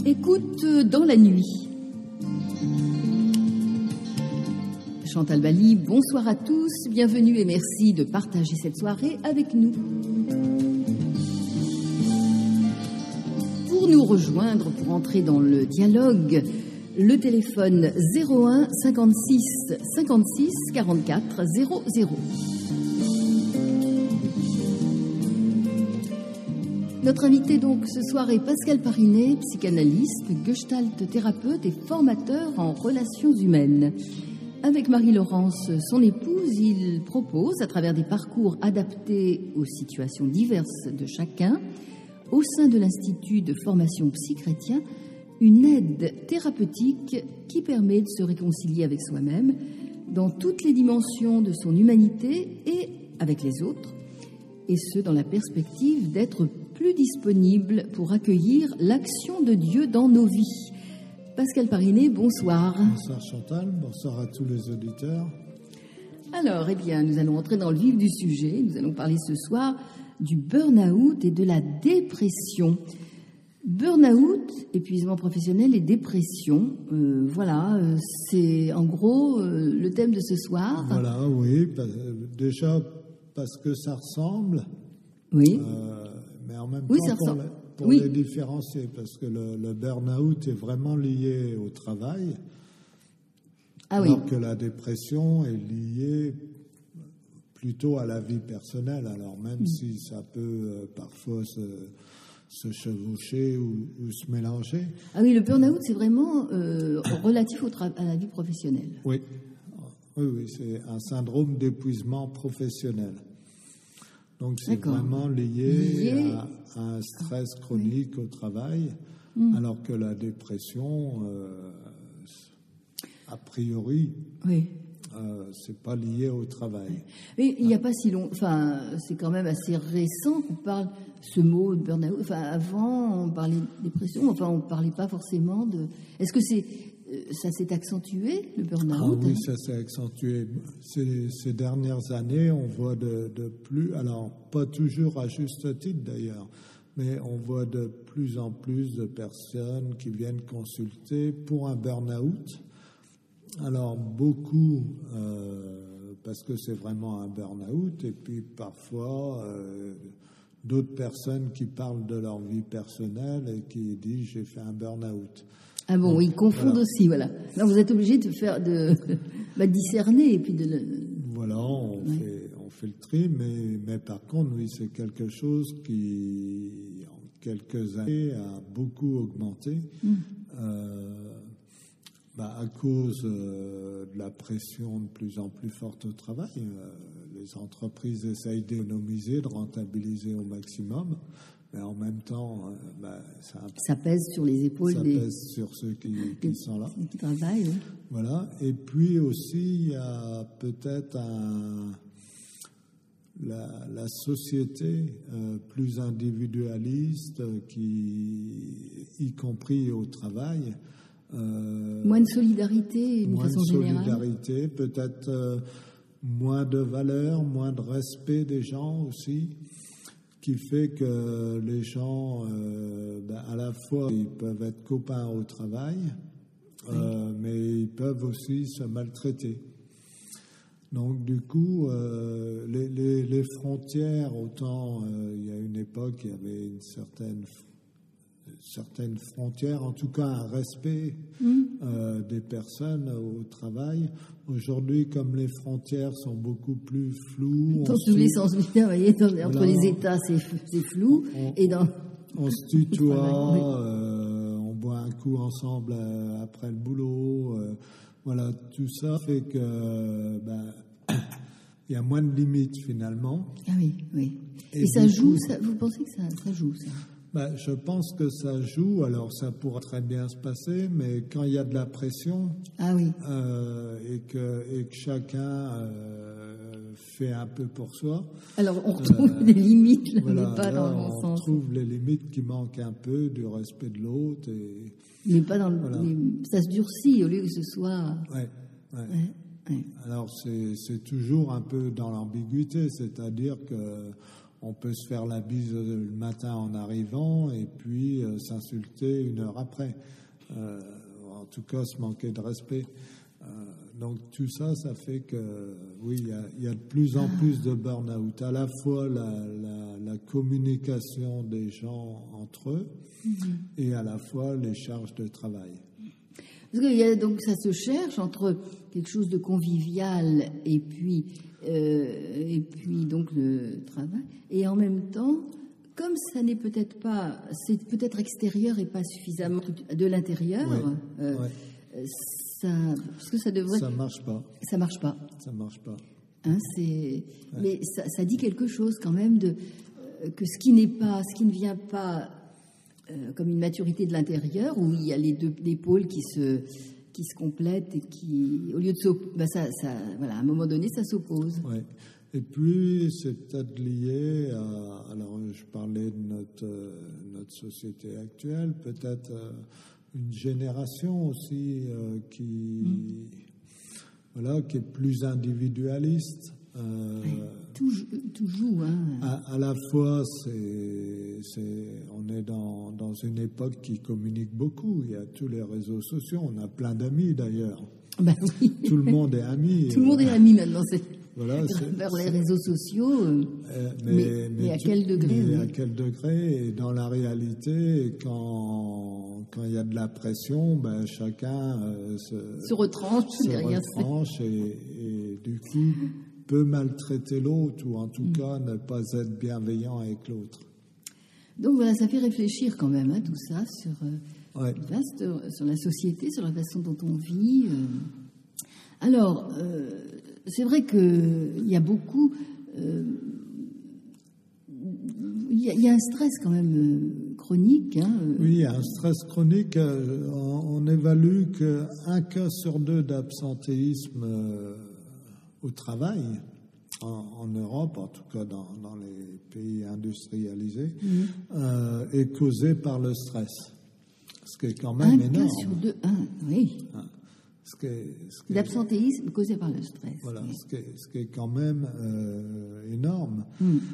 Écoute dans la nuit. Chantal Bally, bonsoir à tous, bienvenue et merci de partager cette soirée avec nous. Pour nous rejoindre, pour entrer dans le dialogue, le téléphone 01 56 56 44 00. Notre invité donc ce soir est Pascal Parinet, psychanalyste, gestalt thérapeute et formateur en relations humaines. Avec Marie-Laurence, son épouse, il propose, à travers des parcours adaptés aux situations diverses de chacun, au sein de l'Institut de formation psy-chrétien, une aide thérapeutique qui permet de se réconcilier avec soi-même dans toutes les dimensions de son humanité et avec les autres, et ce, dans la perspective d'être plus disponible pour accueillir l'action de Dieu dans nos vies. Pascal Parinet, bonsoir. Bonsoir Chantal, bonsoir à tous les auditeurs. Alors, nous allons entrer dans le vif du sujet. Nous allons parler ce soir du burn-out et de la dépression. Burn-out, épuisement professionnel et dépression. C'est en gros le thème de ce soir. Voilà, oui. Déjà parce que ça ressemble. Oui. Mais en même temps, ça ressemble. Pour les différencier, parce que le burn-out est vraiment lié au travail, alors que la dépression est liée plutôt à la vie personnelle, alors même si ça peut parfois se chevaucher ou se mélanger. Ah oui, le burn-out, c'est vraiment relatif à la vie professionnelle. Oui, c'est un syndrome d'épuisement professionnel. Donc c'est vraiment lié à un stress chronique au travail, alors que la dépression, a priori, c'est pas lié au travail. Mais il n'y a pas si long, c'est quand même assez récent qu'on parle ce mot de burn-out. Avant, on parlait de dépression, on parlait pas forcément de. Est-ce que ça s'est accentué, le burn-out? Oui, ça s'est accentué. Ces dernières années, on voit de plus, alors pas toujours à juste titre d'ailleurs, mais on voit de plus en plus de personnes qui viennent consulter pour un burn-out. Alors beaucoup, parce que c'est vraiment un burn-out, et puis parfois d'autres personnes qui parlent de leur vie personnelle et qui disent « j'ai fait un burn-out ». Ah bon, ils confondent aussi, voilà. Alors vous êtes obligé de discerner et puis de. Voilà, on fait le tri, mais par contre, oui, c'est quelque chose qui, en quelques années, a beaucoup augmenté à cause de la pression de plus en plus forte au travail. Les entreprises essayent d'économiser, de rentabiliser au maximum. Mais en même temps, ça pèse sur les épaules pèse sur ceux qui sont là. Qui travaillent. Oui. Voilà. Et puis aussi, il y a peut-être la société plus individualiste, y compris au travail. Moins de solidarité, d'une façon générale. Moins de solidarité, peut-être moins de valeur, moins de respect des gens aussi, qui fait que les gens, à la fois, ils peuvent être copains au travail, mais ils peuvent aussi se maltraiter. Donc, du coup, les frontières, autant il y a une époque, il y avait une certaine frontière, en tout cas un respect des personnes au travail. Aujourd'hui, comme les frontières sont beaucoup plus floues... Dans tous les sens, vous voyez, entre les États, c'est flou. On se tutoie, on boit un coup ensemble après le boulot. Voilà, tout ça fait que... il y a moins de limites, finalement. Ah oui. Et ça joue, vous pensez que ça joue, ça? Je pense que ça joue. Alors, ça pourra très bien se passer, mais quand il y a de la pression, et que chacun fait un peu pour soi. Alors, on retrouve les limites, là, mais pas dans le bon sens. On retrouve les limites qui manquent un peu du respect de l'autre. Mais pas dans ça se durcit au lieu que ce soit. Alors, c'est toujours un peu dans l'ambiguïté, c'est-à-dire que On peut se faire la bise le matin en arrivant et puis s'insulter 1 heure après. En tout cas, se manquer de respect. Donc tout ça, ça fait que, oui, il y a de plus en plus de burn-out. À la fois la communication des gens entre eux et à la fois les charges de travail. Parce qu'il y a, donc ça se cherche entre quelque chose de convivial et puis donc le travail. Et en même temps, comme ça n'est peut-être pas, c'est peut-être extérieur et pas suffisamment de l'intérieur, parce que ça devrait. Ça marche pas. Ça marche pas. Ça marche pas. Hein, mais ça dit quelque chose quand même que ce qui ne vient pas comme une maturité de l'intérieur, où il y a les pôles qui se complètent et qui, au lieu de voilà, à un moment donné, ça s'oppose. Ouais. Et puis, c'est peut-être lié à, alors je parlais de notre société actuelle, peut-être une génération aussi qui est plus individualiste. Tout joue. Hein. À la fois, on est dans une époque qui communique beaucoup. Il y a tous les réseaux sociaux. On a plein d'amis d'ailleurs. Ben oui. Tout le monde est ami. Tout le monde est ami maintenant. Voilà, vers les réseaux sociaux. Mais à quel degré? Mais à quel degré? Et dans la réalité, quand il y a de la pression, ben, chacun se retranche derrière et du coup peut maltraiter l'autre ou en tout cas ne pas être bienveillant avec l'autre. Donc voilà, ça fait réfléchir quand même, tout ça, sur la société, sur la façon dont on vit. Alors, c'est vrai qu'il y a beaucoup... Il y a un stress quand même chronique. Hein. Oui, il y a un stress chronique. On évalue qu'1 cas sur 2 d'absentéisme au travail, en Europe, en tout cas dans les pays industrialisés, est causé par le stress. Ce qui est quand même énorme. 1 cas sur 2, oui. L'absentéisme causé par le stress. Voilà, oui. Ce qui est quand même énorme.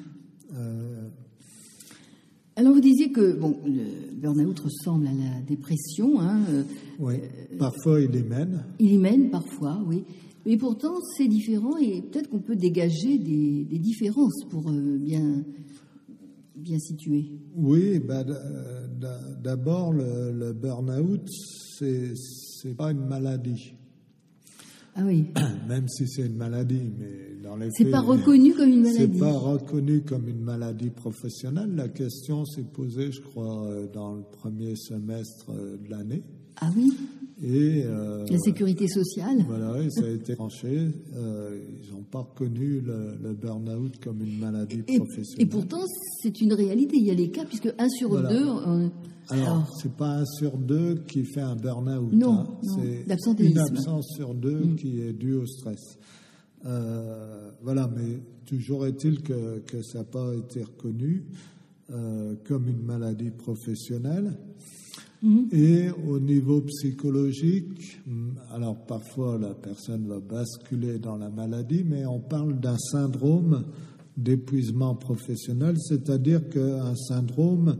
Alors vous disiez que le burn-out ressemble à la dépression. Hein, oui, parfois il y mène. Il y mène parfois, oui. Mais pourtant c'est différent et peut-être qu'on peut dégager des différences pour bien situer. Oui, d'abord le burn-out c'est pas une maladie. Ah oui. Même si c'est une maladie, mais dans les faits, pas reconnu comme une maladie. C'est pas reconnu comme une maladie professionnelle. La question s'est posée, je crois, dans le premier semestre de l'année. Ah oui. Et la sécurité sociale. Voilà, et ça a été tranché. Ils n'ont pas reconnu le burn-out comme une maladie professionnelle. Et pourtant, c'est une réalité. Il y a les cas, puisque 1 sur 2... Alors, c'est pas 1 sur 2 qui fait un burn-out. Non, c'est une absence sur 2 qui est due au stress. Voilà, mais toujours est-il que ça n'a pas été reconnu comme une maladie professionnelle. Et au niveau psychologique, alors parfois la personne va basculer dans la maladie, mais on parle d'un syndrome d'épuisement professionnel, c'est-à-dire qu'un syndrome,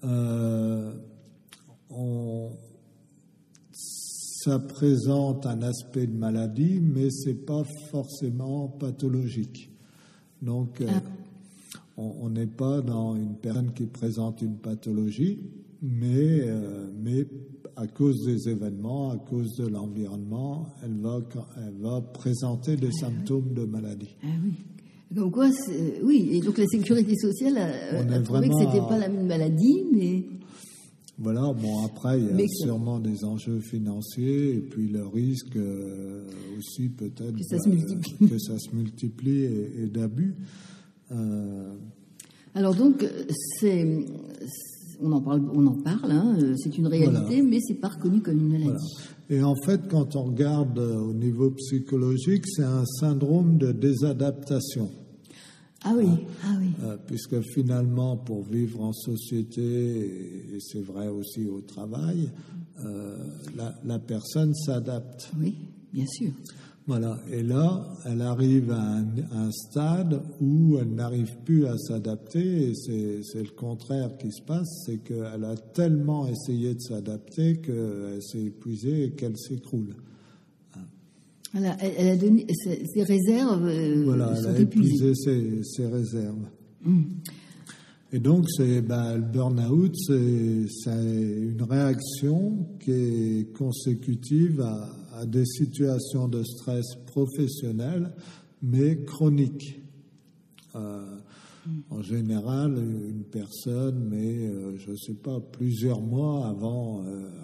ça présente un aspect de maladie, mais c'est pas forcément pathologique. Donc, on n'est pas dans une personne qui présente une pathologie, mais à cause des événements, à cause de l'environnement, elle va présenter des symptômes de maladie. Ah oui. Donc quoi, oui, et donc la sécurité sociale a trouvé que c'était pas la même maladie, mais... Voilà, bon, après, il y a sûrement des enjeux financiers et puis le risque aussi peut-être que ça se multiplie et d'abus. Alors donc, on en parle, hein, c'est une réalité, voilà. Mais c'est pas reconnu comme une maladie. Voilà. Et en fait, quand on regarde au niveau psychologique, c'est un syndrome de désadaptation. Ah oui, ah oui. Puisque finalement, pour vivre en société, et c'est vrai aussi au travail, la personne s'adapte. Oui, bien sûr. Voilà. Et là, elle arrive à un stade où elle n'arrive plus à s'adapter, et c'est le contraire qui se passe, c'est qu'elle a tellement essayé de s'adapter qu'elle s'est épuisée et qu'elle s'écroule. Voilà, elle a donné ses réserves. Voilà, elle a épuisé ses réserves. Et donc, le burn-out, c'est une réaction qui est consécutive à des situations de stress professionnel, mais chroniques. En général, une personne met, je ne sais pas, plusieurs mois avant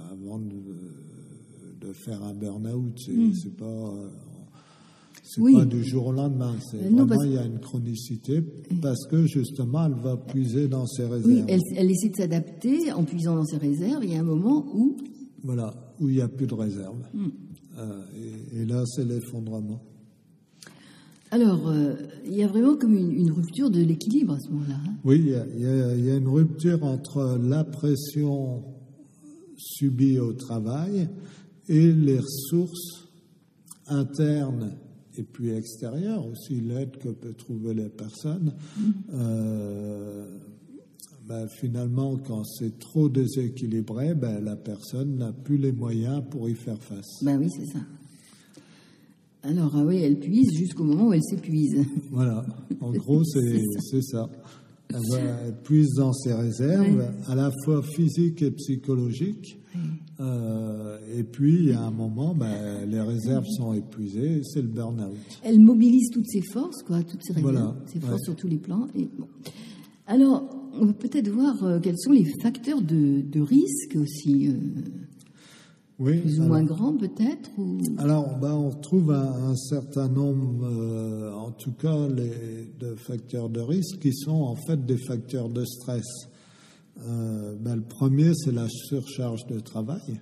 de faire un burn-out. C'est pas... pas du jour au lendemain, il y a une chronicité parce que justement elle va puiser dans ses réserves. Oui, elle essaie de s'adapter en puisant dans ses réserves. Il y a un moment où... Voilà, où il n'y a plus de réserve. Et là, c'est l'effondrement. Alors, il y a vraiment comme une rupture de l'équilibre à ce moment-là. Hein. Oui, il y a une rupture entre la pression subie au travail et les ressources internes et puis extérieure aussi, l'aide que peut trouver les personnes. Finalement, quand c'est trop déséquilibré, la personne n'a plus les moyens pour y faire face. Oui, c'est ça. Alors, oui, elle puise jusqu'au moment où elle s'épuise. Voilà, en gros, c'est ça. Elle puise dans ses réserves, à la fois physiques et psychologiques. Et puis, il y a un moment, les réserves sont épuisées, c'est le burn-out. Elle mobilise toutes ses forces, toutes ses réserves, voilà, ses forces sur tous les plans. Et bon. Alors, on peut peut-être voir quels sont les facteurs de risque aussi, plus ou moins grands peut-être. Alors, on retrouve un certain nombre, en tout cas, de facteurs de risque qui sont en fait des facteurs de stress. Le premier, c'est la surcharge de travail.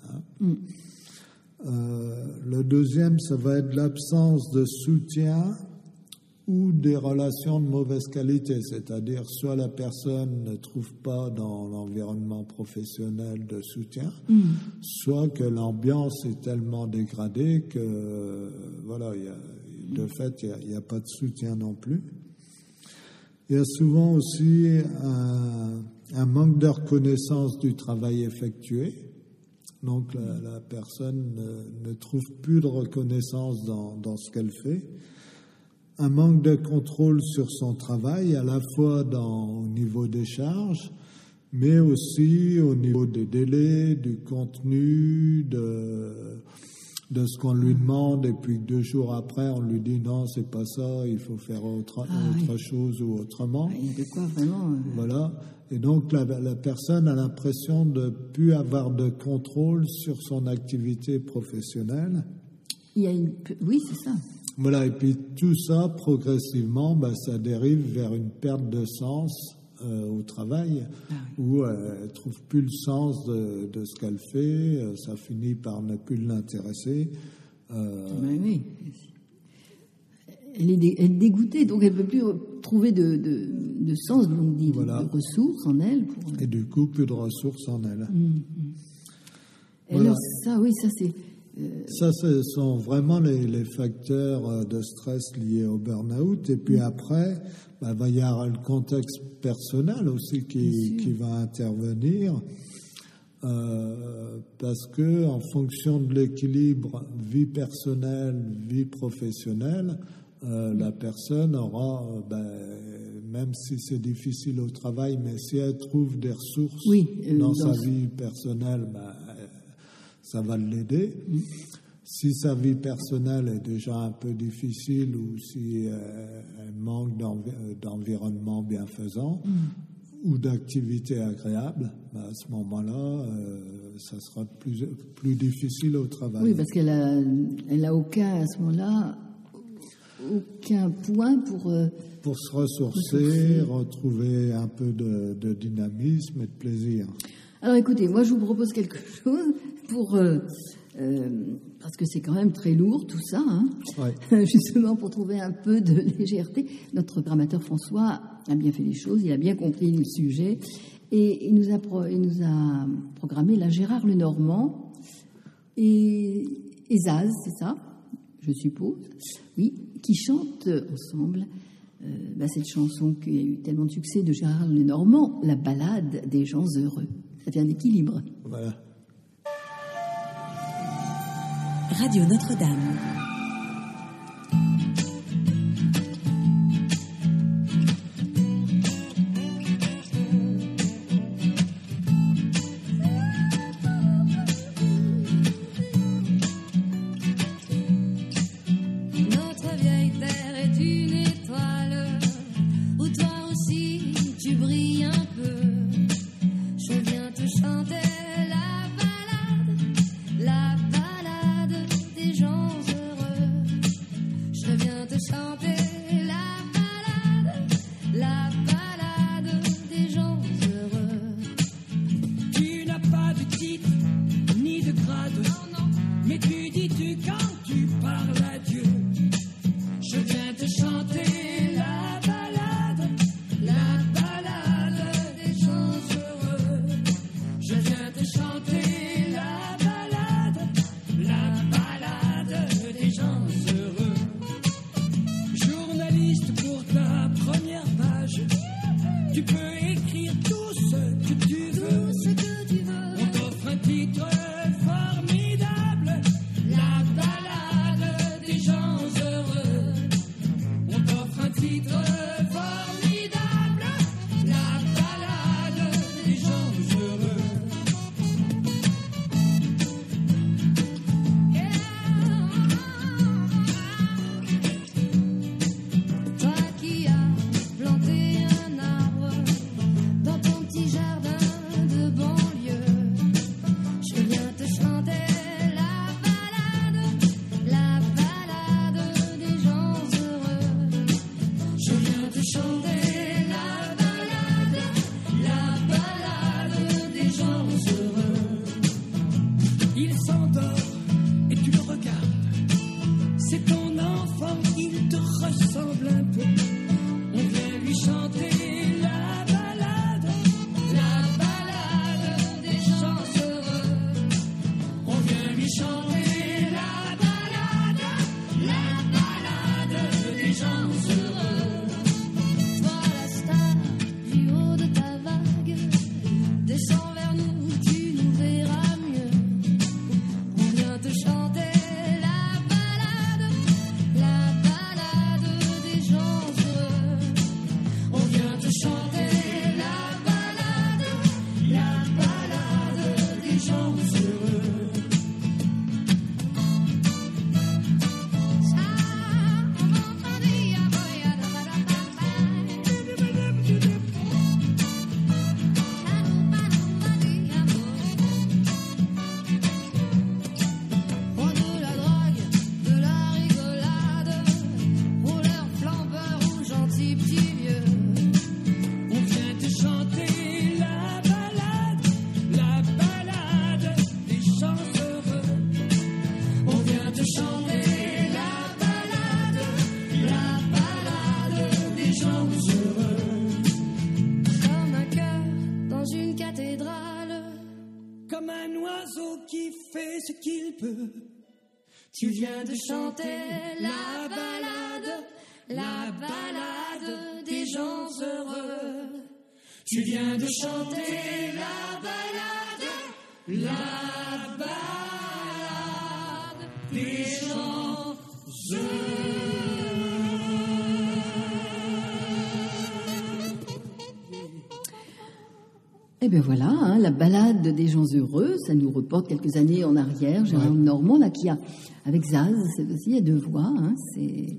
Le deuxième, ça va être l'absence de soutien ou des relations de mauvaise qualité, c'est-à-dire soit la personne ne trouve pas dans l'environnement professionnel de soutien, soit que l'ambiance est tellement dégradée que, de fait, il n'y a pas de soutien non plus. Il y a souvent aussi un manque de reconnaissance du travail effectué. Donc la personne ne trouve plus de reconnaissance dans ce qu'elle fait. Un manque de contrôle sur son travail, à la fois au niveau des charges, mais aussi au niveau des délais, du contenu, de ce qu'on lui demande, et puis 2 jours après, on lui dit non, c'est pas ça, il faut faire autre chose ou autrement. Il y a de quoi vraiment. Voilà. Et donc, la personne a l'impression de ne plus avoir de contrôle sur son activité professionnelle. Oui, c'est ça. Voilà. Et puis, tout ça, progressivement, ça dérive vers une perte de sens au travail, où elle ne trouve plus le sens de ce qu'elle fait, ça finit par ne plus l'intéresser. Oui. Elle est dégoûtée, donc elle ne peut plus trouver de sens, donc de ressources en elle. Et du coup, plus de ressources en elle. Et alors, ça, c'est... Ça, ce sont vraiment les facteurs de stress liés au burn-out. Et puis après, va y avoir le contexte personnel aussi qui va intervenir. Parce que en fonction de l'équilibre vie personnelle, vie professionnelle, la personne aura, même si c'est difficile au travail, mais si elle trouve des ressources dans sa vie personnelle, ça va l'aider. Si sa vie personnelle est déjà un peu difficile ou si elle manque d'environnement bienfaisant ou d'activité agréable, à ce moment-là, ça sera plus difficile au travail. Oui, parce qu'elle a à ce moment-là, aucun point pour se ressourcer, retrouver un peu de dynamisme et de plaisir. Alors écoutez, moi je vous propose quelque chose parce que c'est quand même très lourd tout ça, justement pour trouver un peu de légèreté. Notre grammateur François a bien fait les choses, il a bien compris le sujet et il nous a programmé la Gérard Lenormand et Zaz, c'est ça? je suppose, oui, qui chantent ensemble cette chanson qui a eu tellement de succès de Gérard Lenormand, La Ballade des gens heureux. Ça vient d'Équilibre. Voilà. Radio Notre-Dame. Tu viens de chanter la ballade des gens heureux. Tu viens de chanter la ballade des gens heureux. Eh bien voilà, la Ballade des gens heureux, ça nous reporte quelques années en arrière. Gérard Lenormand, là, qui a, avec Zaz, c'est aussi à deux voix, c'est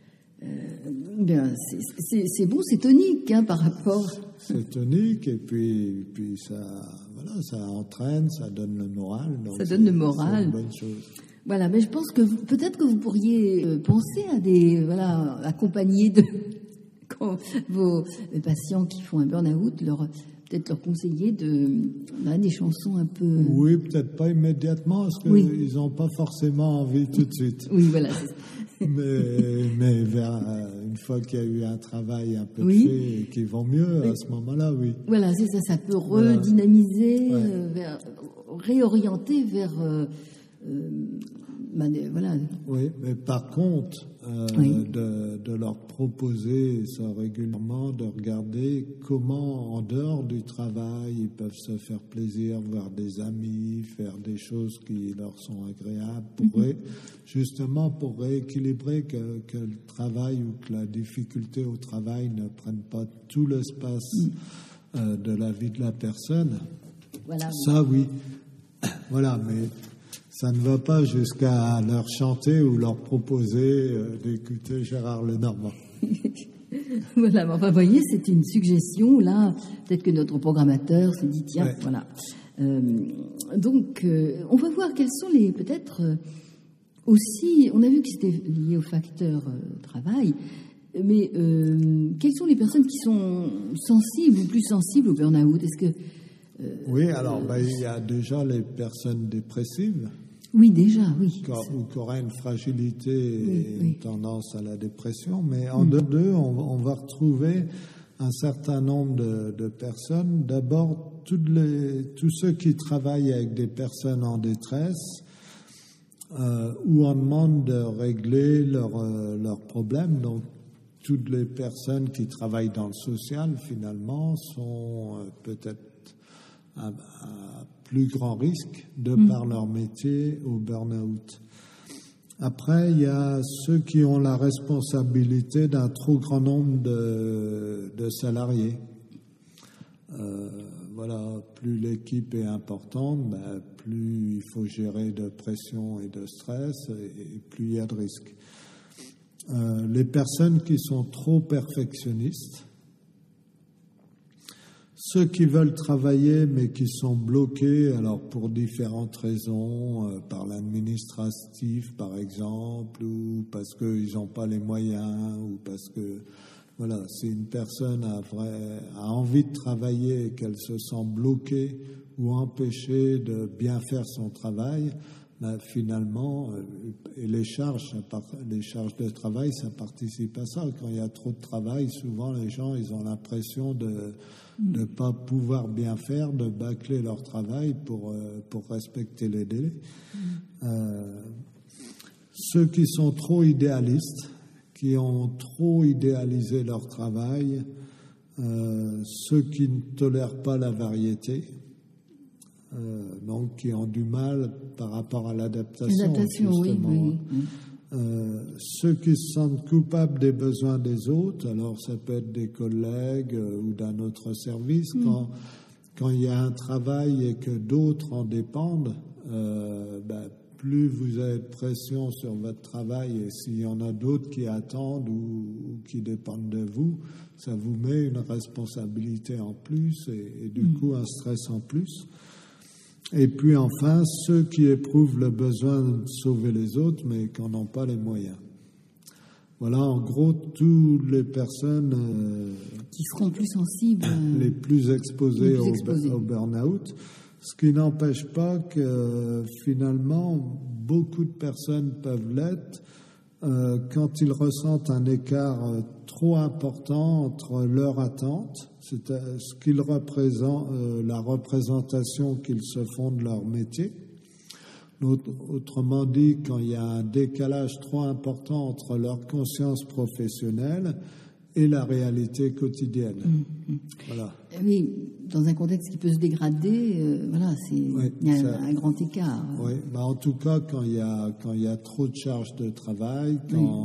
bon, c'est tonique par rapport. C'est tonique, et puis ça entraîne, ça donne le moral. Donc ça donne le moral. C'est une bonne chose. Voilà, mais je pense que peut-être que vous pourriez penser à accompagner quand vos patients qui font un burn-out, peut-être leur conseiller des chansons un peu... Oui, peut-être pas immédiatement, parce qu'ils n'ont pas forcément envie tout de suite. Oui, voilà. mais une fois qu'il y a eu un travail un peu fait et qu'ils vont mieux, à ce moment-là, oui. Voilà, c'est ça, ça peut redynamiser, réorienter vers voilà. Oui, mais par contre, de leur proposer ça régulièrement, de regarder comment, en dehors du travail, ils peuvent se faire plaisir, voir des amis, faire des choses qui leur sont agréables, justement pour rééquilibrer que le travail ou que la difficulté au travail ne prenne pas tout l'espace de la vie de la personne. Voilà. Ça, oui. Voilà, mais ça ne va pas jusqu'à leur chanter ou leur proposer d'écouter Gérard Lenormand. Voilà, mais enfin, vous voyez, c'est une suggestion. Là, peut-être que notre programmateur s'est dit, tiens, voilà. Donc, on va voir quels sont les, peut-être, aussi, on a vu que c'était lié au facteur travail, mais quelles sont les personnes qui sont sensibles ou plus sensibles au burn-out? Est-ce que... oui, alors, il y a déjà les personnes dépressives. Oui, déjà, oui. Ou qui auraient une fragilité et une tendance à la dépression. Mais en deux, on va retrouver un certain nombre de personnes. D'abord, tous ceux qui travaillent avec des personnes en détresse, où on demande de régler leurs problèmes. Donc, toutes les personnes qui travaillent dans le social, finalement, sont peut-être à plus grand risque de par leur métier au burn-out. Après, il y a ceux qui ont la responsabilité d'un trop grand nombre de salariés. Voilà, plus l'équipe est importante, plus il faut gérer de pression et de stress, et plus il y a de risques. Les personnes qui sont trop perfectionnistes, ceux qui veulent travailler mais qui sont bloqués, alors pour différentes raisons, par l'administratif par exemple, ou parce qu'ils n'ont pas les moyens, ou parce que voilà, si une personne a envie de travailler et qu'elle se sent bloquée ou empêchée de bien faire son travail, finalement, et les charges de travail, ça participe à ça. Quand il y a trop de travail, souvent les gens, ils ont l'impression de ne pas pouvoir bien faire, de bâcler leur travail pour respecter les délais. Ceux qui sont trop idéalistes, qui ont trop idéalisé leur travail, ceux qui ne tolèrent pas la variété, donc qui ont du mal par rapport à l'adaptation justement. Ceux qui se sentent coupables des besoins des autres, alors ça peut être des collègues ou d'un autre service, quand il y a un travail et que d'autres en dépendent, plus vous avez de pression sur votre travail, et s'il y en a d'autres qui attendent ou qui dépendent de vous, ça vous met une responsabilité en plus et du coup un stress en plus. Et puis enfin, ceux qui éprouvent le besoin de sauver les autres, mais qui n'en ont pas les moyens. Voilà, en gros, toutes les personnes qui seront plus sensibles, les plus exposées au burn-out. Ce qui n'empêche pas que finalement, beaucoup de personnes peuvent l'être quand ils ressentent un écart trop important entre leur attente, c'est ce qu'ils représentent, la représentation qu'ils se font de leur métier. Autrement dit, quand il y a un décalage trop important entre leur conscience professionnelle et la réalité quotidienne. Voilà. Oui, dans un contexte qui peut se dégrader, il y a un grand écart. Oui, en tout cas, quand il y a trop de charges de travail,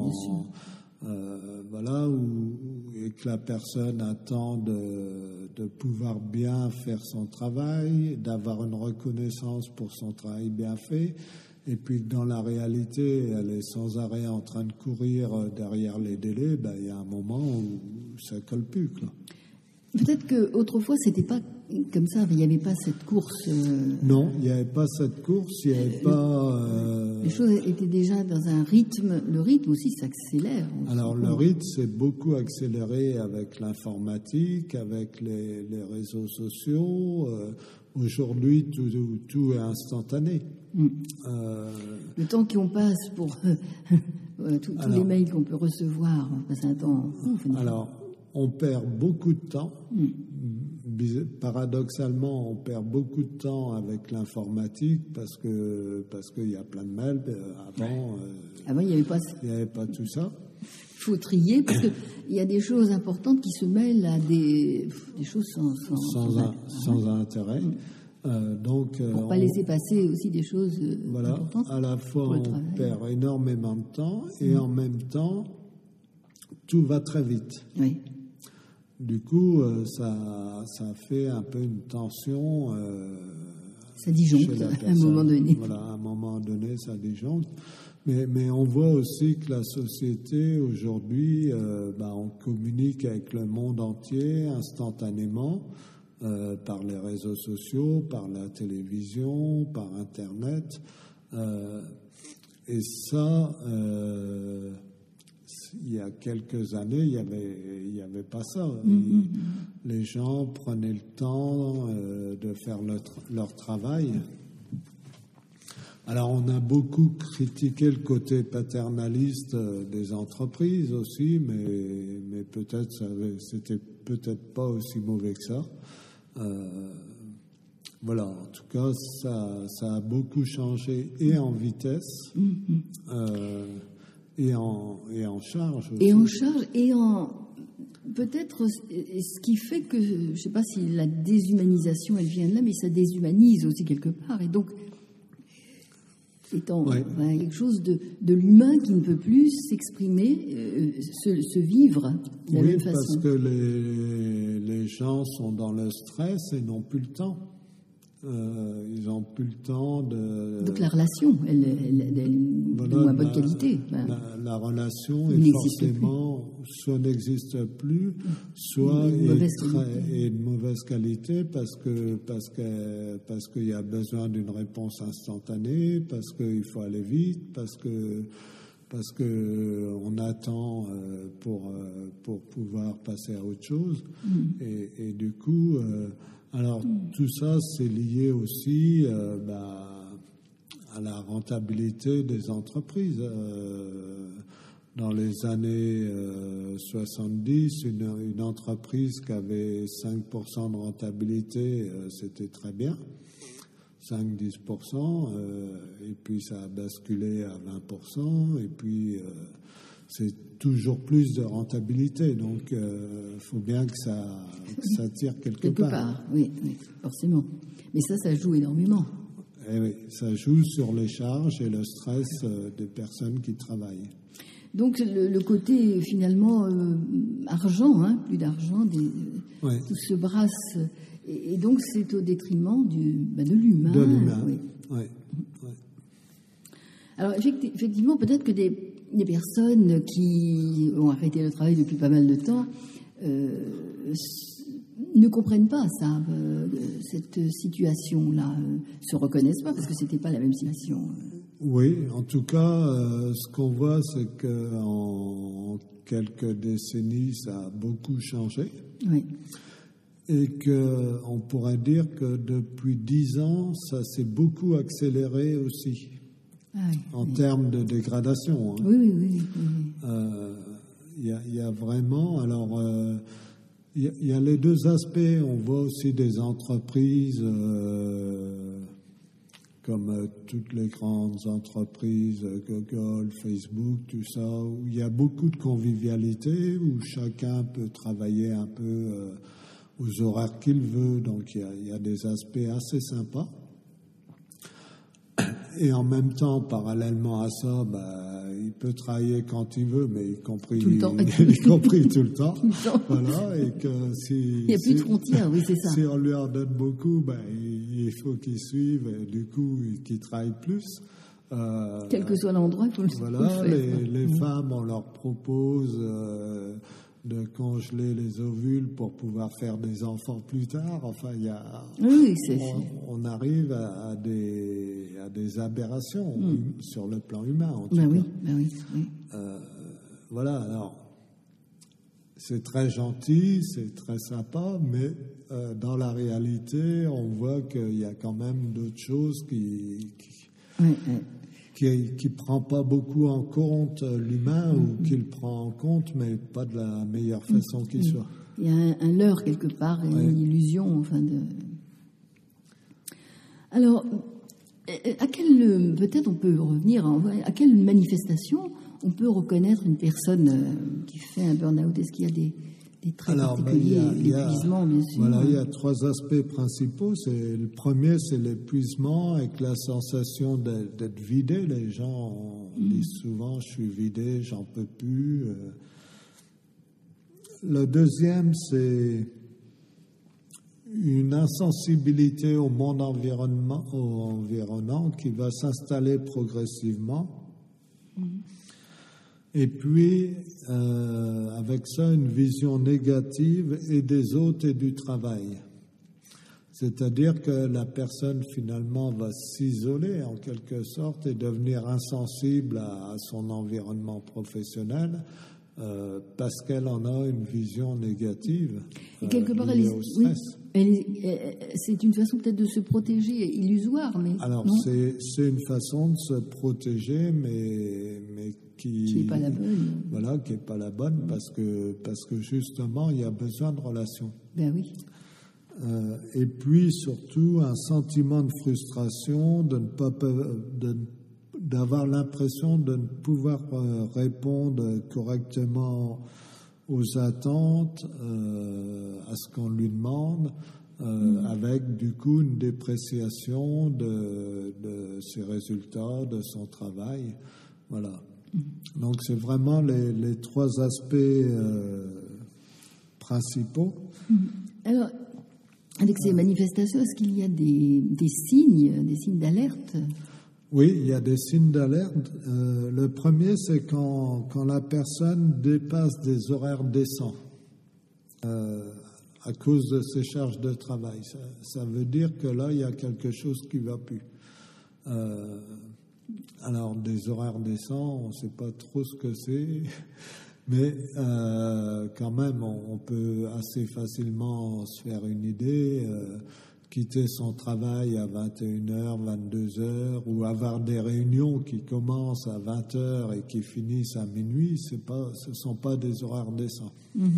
et que la personne attend de pouvoir bien faire son travail, d'avoir une reconnaissance pour son travail bien fait, et puis que dans la réalité, elle est sans arrêt en train de courir derrière les délais, il y a un moment où ça colle plus, quoi. Peut-être qu'autrefois, c'était pas comme ça, il n'y avait pas cette course. Non, il n'y avait pas cette course, il n'y avait pas... Les choses étaient déjà dans un rythme. Le rythme aussi s'accélère. Alors, le rythme s'est beaucoup accéléré avec l'informatique, avec les réseaux sociaux. Aujourd'hui, tout est instantané. Le temps qu'on passe pour tous les mails qu'on peut recevoir, on passe un temps... Alors, on perd beaucoup de temps, paradoxalement, on perd beaucoup de temps avec l'informatique parce qu'il y a plein de mails. Avant, il n'y avait pas tout ça. Il faut trier parce qu'il y a des choses importantes qui se mêlent à des choses sans intérêt. Donc, pour ne pas laisser passer aussi des choses importantes. À la fois, on perd énormément de temps et en même temps, tout va très vite. Oui. Du coup, ça fait un peu une tension. Ça disjoncte à un moment donné. Voilà, à un moment donné, ça disjoncte. Mais on voit aussi que la société, aujourd'hui, on communique avec le monde entier instantanément par les réseaux sociaux, par la télévision, par Internet. Et ça, il y a quelques années, il y avait pas ça. Les gens prenaient le temps de faire leur travail. Alors, on a beaucoup critiqué le côté paternaliste des entreprises aussi, mais peut-être c'était peut-être pas aussi mauvais que ça. Voilà, en tout cas, ça a beaucoup changé et en vitesse et en charge aussi. Et en charge et en peut-être ce qui fait que je ne sais pas si la déshumanisation elle vient de là, mais ça déshumanise aussi quelque part et donc étant quelque chose de l'humain qui ne peut plus s'exprimer, se vivre de la même façon. Parce que les gens sont dans le stress et n'ont plus le temps. Ils n'ont plus le temps de... Donc la relation, elle est de moins bonne qualité. La relation est forcément soit n'existe plus, soit est de mauvaise qualité parce qu'il y a besoin d'une réponse instantanée, parce qu'il faut aller vite, parce que on attend pour pouvoir passer à autre chose. Et du coup... alors, tout ça, c'est lié aussi à la rentabilité des entreprises. Dans les années 70, une entreprise qui avait 5% de rentabilité, c'était très bien, 5-10%, et puis ça a basculé à 20%, et puis c'est toujours plus de rentabilité, donc il faut bien que ça tire quelque part. Oui, forcément. Mais ça joue énormément. Et oui, ça joue sur les charges et le stress des personnes qui travaillent. Donc le côté finalement argent, plus d'argent, tout se brasse, et donc c'est au détriment de l'humain. De l'humain, oui. Alors effectivement, peut-être que des personnes qui ont arrêté le travail depuis pas mal de temps ne comprennent pas ça, cette situation-là, se reconnaissent pas parce que c'était pas la même situation. Oui, en tout cas, ce qu'on voit, c'est qu'en quelques décennies, ça a beaucoup changé. Oui. Et qu'on pourrait dire que depuis 10 ans, ça s'est beaucoup accéléré aussi. En termes de dégradation. Oui. Il y a vraiment... Alors, il y a les deux aspects. On voit aussi des entreprises comme toutes les grandes entreprises, Google, Facebook, tout ça, où il y a beaucoup de convivialité, où chacun peut travailler un peu aux horaires qu'il veut. Donc, il y a des aspects assez sympas. Et en même temps, parallèlement à ça, il peut travailler quand il veut, mais y compris tout le temps. Voilà, et que il n'y a plus de frontières, oui, c'est ça. Si on lui en donne beaucoup, il faut qu'il suive, et du coup, qu'il travaille plus. Quel que soit l'endroit, il faut le faire. Voilà, les femmes, on leur propose de congeler les ovules pour pouvoir faire des enfants plus tard. Enfin, on arrive à des aberrations sur le plan humain, en tout cas. Oui. Voilà, alors, c'est très gentil, c'est très sympa, mais dans la réalité, on voit qu'il y a quand même d'autres choses qui ne prend pas beaucoup en compte l'humain ou qui le prend en compte, mais pas de la meilleure façon qu'il soit. Il y a un leurre quelque part, une illusion. Enfin Alors, peut-être on peut revenir à quelle manifestation on peut reconnaître une personne qui fait un burn-out? Est-ce qu'il y a des traits particuliers? L'épuisement, bien sûr. Voilà, il y a 3 aspects principaux. Le premier, c'est l'épuisement avec la sensation d'être vidé. Les gens disent souvent « je suis vidé, j'en peux plus ». Le deuxième, c'est une insensibilité au monde environnant qui va s'installer progressivement. Et puis, avec ça, une vision négative et des autres et du travail. C'est-à-dire que la personne, finalement, va s'isoler, en quelque sorte, et devenir insensible à son environnement professionnel parce qu'elle en a une vision négative. Et quelque part, c'est une façon peut-être de se protéger, illusoire, mais... Alors, c'est une façon de se protéger, mais qui n'est pas la bonne. Voilà, qui n'est pas la bonne, parce que justement, il y a besoin de relations. Ben oui. Et puis, surtout, un sentiment de frustration, d'avoir l'impression de ne pouvoir répondre correctement aux attentes, à ce qu'on lui demande, avec du coup une dépréciation de ses résultats, de son travail. Voilà. Donc c'est vraiment les 3 aspects principaux. Alors, avec ces manifestations, est-ce qu'il y a des signes d'alerte? Oui, il y a des signes d'alerte. Le premier, c'est quand la personne dépasse des horaires décents à cause de ses charges de travail. Ça veut dire que là, il y a quelque chose qui ne va plus. Alors, des horaires décents, on ne sait pas trop ce que c'est, mais quand même, on peut assez facilement se faire une idée. Quitter son travail à 21h, 22h, ou avoir des réunions qui commencent à 20h et qui finissent à minuit, ce ne sont pas des horaires décents.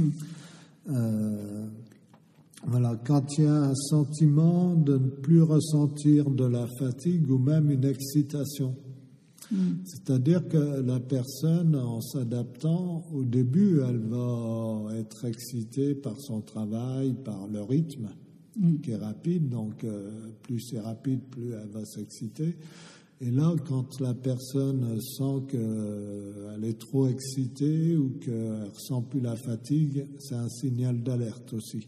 Voilà, quand il y a un sentiment de ne plus ressentir de la fatigue ou même une excitation. C'est-à-dire que la personne, en s'adaptant, au début, elle va être excitée par son travail, par le rythme, qui est rapide, donc plus c'est rapide, plus elle va s'exciter. Et là, quand la personne sent qu'elle est trop excitée ou qu'elle ne ressent plus la fatigue, c'est un signal d'alerte aussi.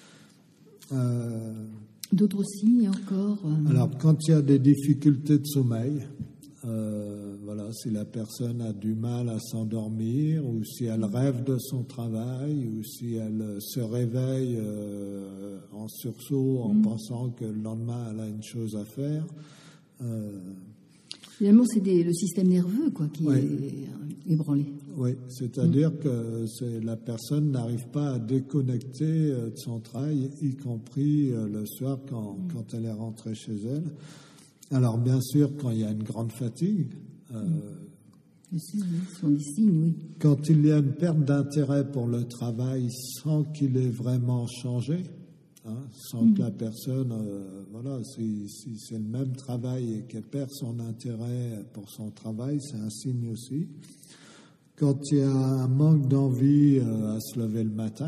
D'autres signes encore Alors, quand il y a des difficultés de sommeil, voilà, si la personne a du mal à s'endormir, ou si elle rêve de son travail, ou si elle se réveille en sursaut en pensant que le lendemain elle a une chose à faire. Finalement, c'est le système nerveux qui est ébranlé. Oui, c'est-à-dire que la personne n'arrive pas à déconnecter de son travail, y compris le soir quand elle est rentrée chez elle. Alors, bien sûr, quand il y a une grande fatigue, ce sont des signes, oui. Quand il y a une perte d'intérêt pour le travail sans qu'il ait vraiment changé, sans que la personne, voilà, si c'est le même travail et qu'elle perd son intérêt pour son travail, c'est un signe aussi. Quand il y a un manque d'envie à se lever le matin,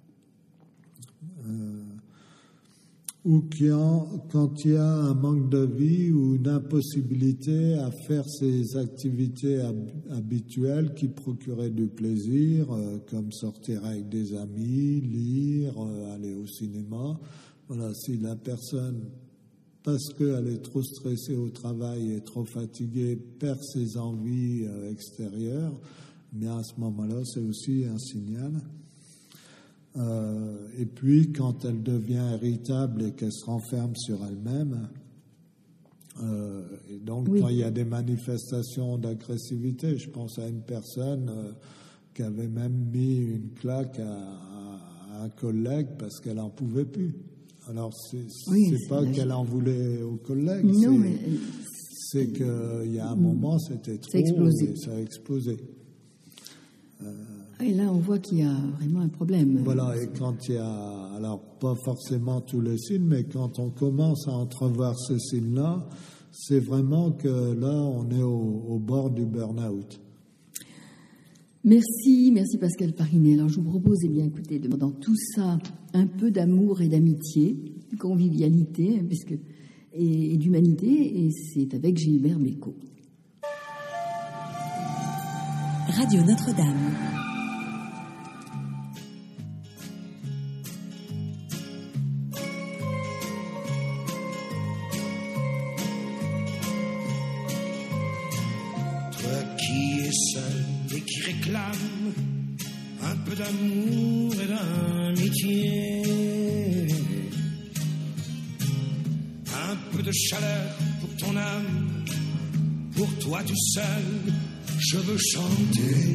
ou quand il y a un manque de vie ou une impossibilité à faire ses activités habituelles qui procuraient du plaisir, comme sortir avec des amis, lire, aller au cinéma. Voilà, si la personne, parce qu'elle est trop stressée au travail et trop fatiguée, perd ses envies extérieures, mais à ce moment-là, c'est aussi un signal. Et puis, quand elle devient irritable et qu'elle se renferme sur elle-même, et donc quand il y a des manifestations d'agressivité, je pense à une personne qui avait même mis une claque à un collègue parce qu'elle n'en pouvait plus. Alors, c'est pas qu'elle en voulait au collègue, c'est qu'il y a un moment, c'était trop et ça a explosé. Et là, on voit qu'il y a vraiment un problème. Voilà, et quand il y a, alors pas forcément tous les signes, mais quand on commence à entrevoir ces signes-là, c'est vraiment que là, on est au bord du burn-out. Merci Pascal Parinet. Alors je vous propose, écoutez, dans tout ça, un peu d'amour et d'amitié, convivialité, et d'humanité, et c'est avec Gilbert Bécaud. Radio Notre-Dame. Réclame un peu d'amour et d'amitié, un peu de chaleur pour ton âme, pour toi tout seul, je veux chanter.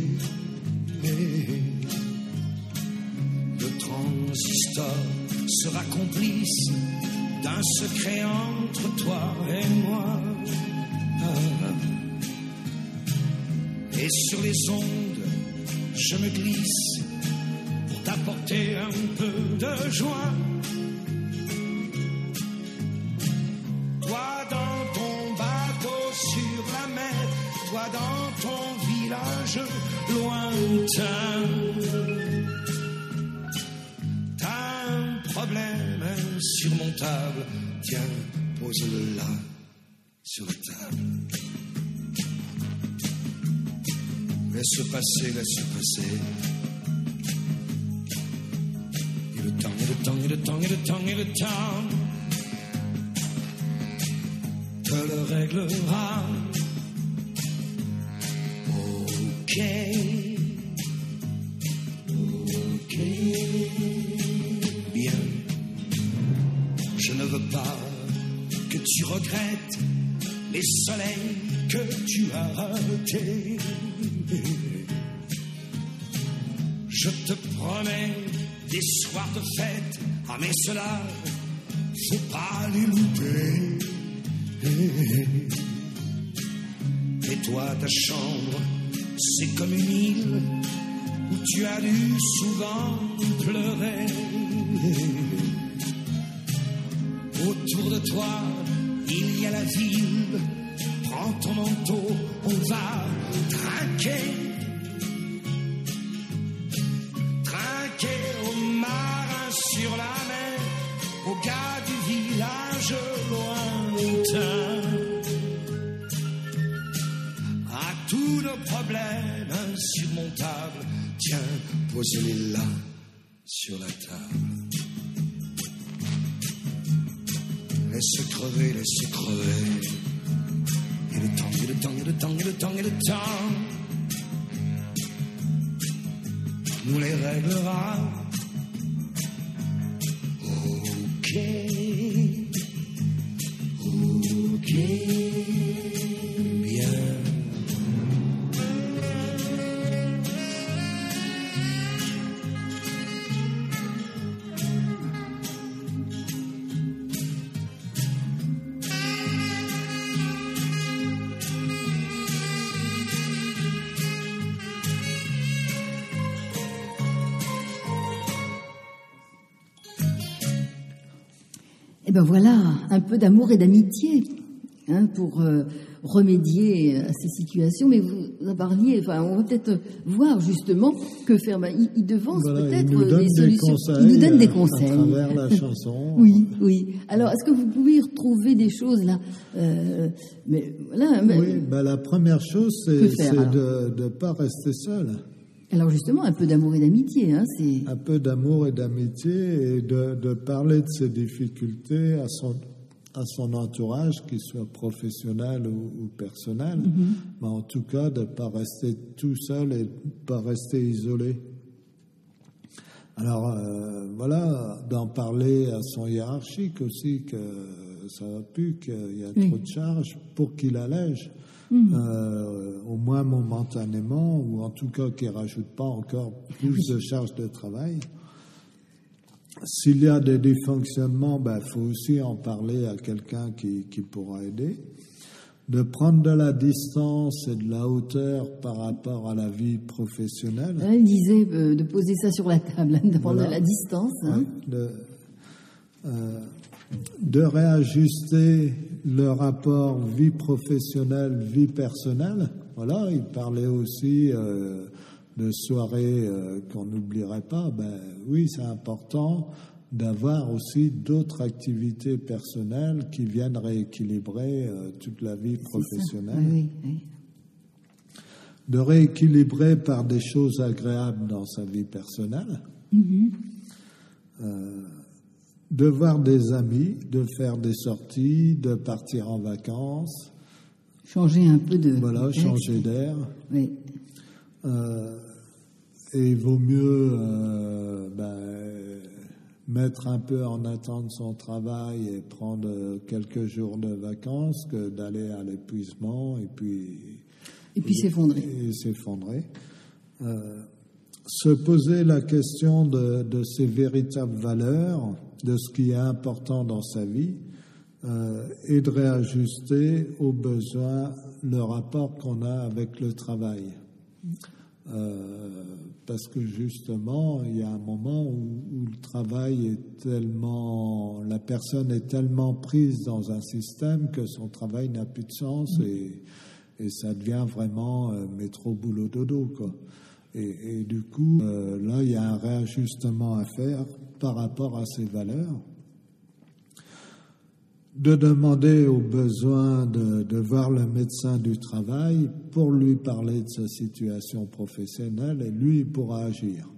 Le transistor sera complice d'un secret entre toi et moi. Et sur les ondes, je me glisse pour t'apporter un peu de joie. Toi dans ton bateau sur la mer, toi dans ton village lointain. T'as un problème insurmontable, tiens, pose-le là, sur la table. Laisse passer, laisse passer. Et le temps, et le temps, et le temps, et le temps, et le temps te le réglera. Ok, ok, bien. Je ne veux pas que tu regrettes les soleils que tu as ratés. Je te promets des soirs de fête, ah mais cela, faut pas les louper. Et toi, ta chambre, c'est comme une île où tu as dû souvent pleurer. Autour de toi, il y a la ville. Prends ton manteau, on va trinquer. Trinquer aux marins sur la mer, aux gars du village lointain. À tous nos problèmes insurmontables, tiens, pose-les là, sur la table. Laisse crever, laisse crever. Et le temps, et le temps, et le temps, et le temps, et le temps nous les réglera. Ok, ok, bien. Et ben voilà, un peu d'amour et d'amitié pour remédier à ces situations. Mais vous en parliez, enfin, on va peut-être voir justement que faire. Il devance peut-être des solutions. Il nous donne des conseils. À travers la chanson. Oui. Alors, est-ce que vous pouvez retrouver des choses là mais voilà. Oui, la première chose, c'est de ne pas rester seul. Alors justement, un peu d'amour et d'amitié, c'est... Un peu d'amour et d'amitié et de parler de ses difficultés à son entourage, qu'il soit professionnel ou personnel, mais en tout cas de ne pas rester tout seul et de ne pas rester isolé. Alors voilà, d'en parler à son hiérarchique aussi, que ça va plus, qu'il y a trop de charges, pour qu'il allège. Au moins momentanément, ou en tout cas qu'il ne rajoute pas encore plus de charges de travail. S'il y a des dysfonctionnements, faut aussi en parler à quelqu'un qui pourra aider. de prendre de la distance et de la hauteur par rapport à la vie professionnelle. Il disait de poser ça sur la table, de prendre de la distance. Hein. De réajuster le rapport vie professionnelle, vie personnelle. Voilà, il parlait aussi de soirées qu'on n'oublierait pas. Oui, c'est important d'avoir aussi d'autres activités personnelles qui viennent rééquilibrer toute la vie professionnelle. Oui. De rééquilibrer par des choses agréables dans sa vie personnelle. De voir des amis, de faire des sorties, de partir en vacances. Changer un peu de... Voilà, changer d'air. Oui. Et il vaut mieux mettre un peu en attente son travail et prendre quelques jours de vacances que d'aller à l'épuisement et puis s'effondrer. Se poser la question de ses véritables valeurs, de ce qui est important dans sa vie, et de réajuster aux besoins le rapport qu'on a avec le travail. Parce que justement, il y a un moment où le travail est tellement... La personne est tellement prise dans un système que son travail n'a plus de sens et ça devient vraiment métro, boulot, dodo, quoi. Et du coup, là, il y a un réajustement à faire par rapport à ses valeurs. De demander au besoin de voir le médecin du travail pour lui parler de sa situation professionnelle et lui, il pourra agir.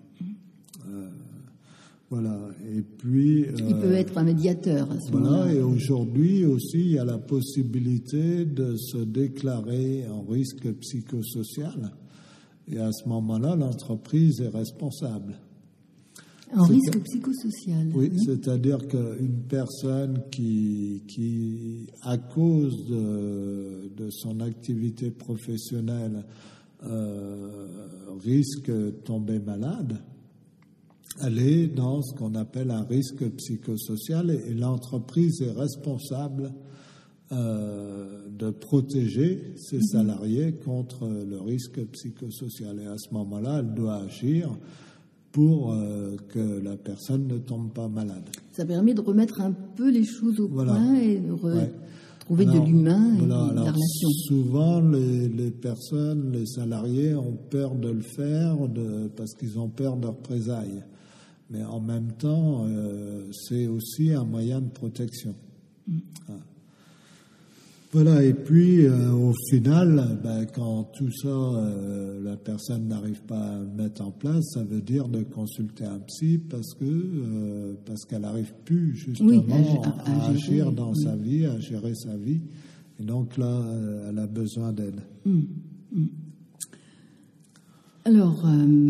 Voilà. Et puis... il peut être un médiateur à ce moment-là. Voilà. Et aujourd'hui aussi, il y a la possibilité de se déclarer en risque psychosocial. Et à ce moment-là, l'entreprise est responsable. En risque psychosocial. Oui, c'est-à-dire qu'une personne qui à cause de son activité professionnelle, risque de tomber malade, elle est dans ce qu'on appelle un risque psychosocial et l'entreprise est responsable de protéger ses salariés contre le risque psychosocial. Et à ce moment-là, elle doit agir pour que la personne ne tombe pas malade. Ça permet de remettre un peu les choses au point et de retrouver de l'humain et de la relation. Souvent, les personnes, les salariés ont peur de le faire parce qu'ils ont peur de représailles. Mais en même temps, c'est aussi un moyen de protection. Voilà, et puis au final, quand tout ça, la personne n'arrive pas à le mettre en place, ça veut dire de consulter un psy parce qu'elle n'arrive plus justement à agir dans sa vie, à gérer sa vie. Et donc là, elle a besoin d'aide. Alors,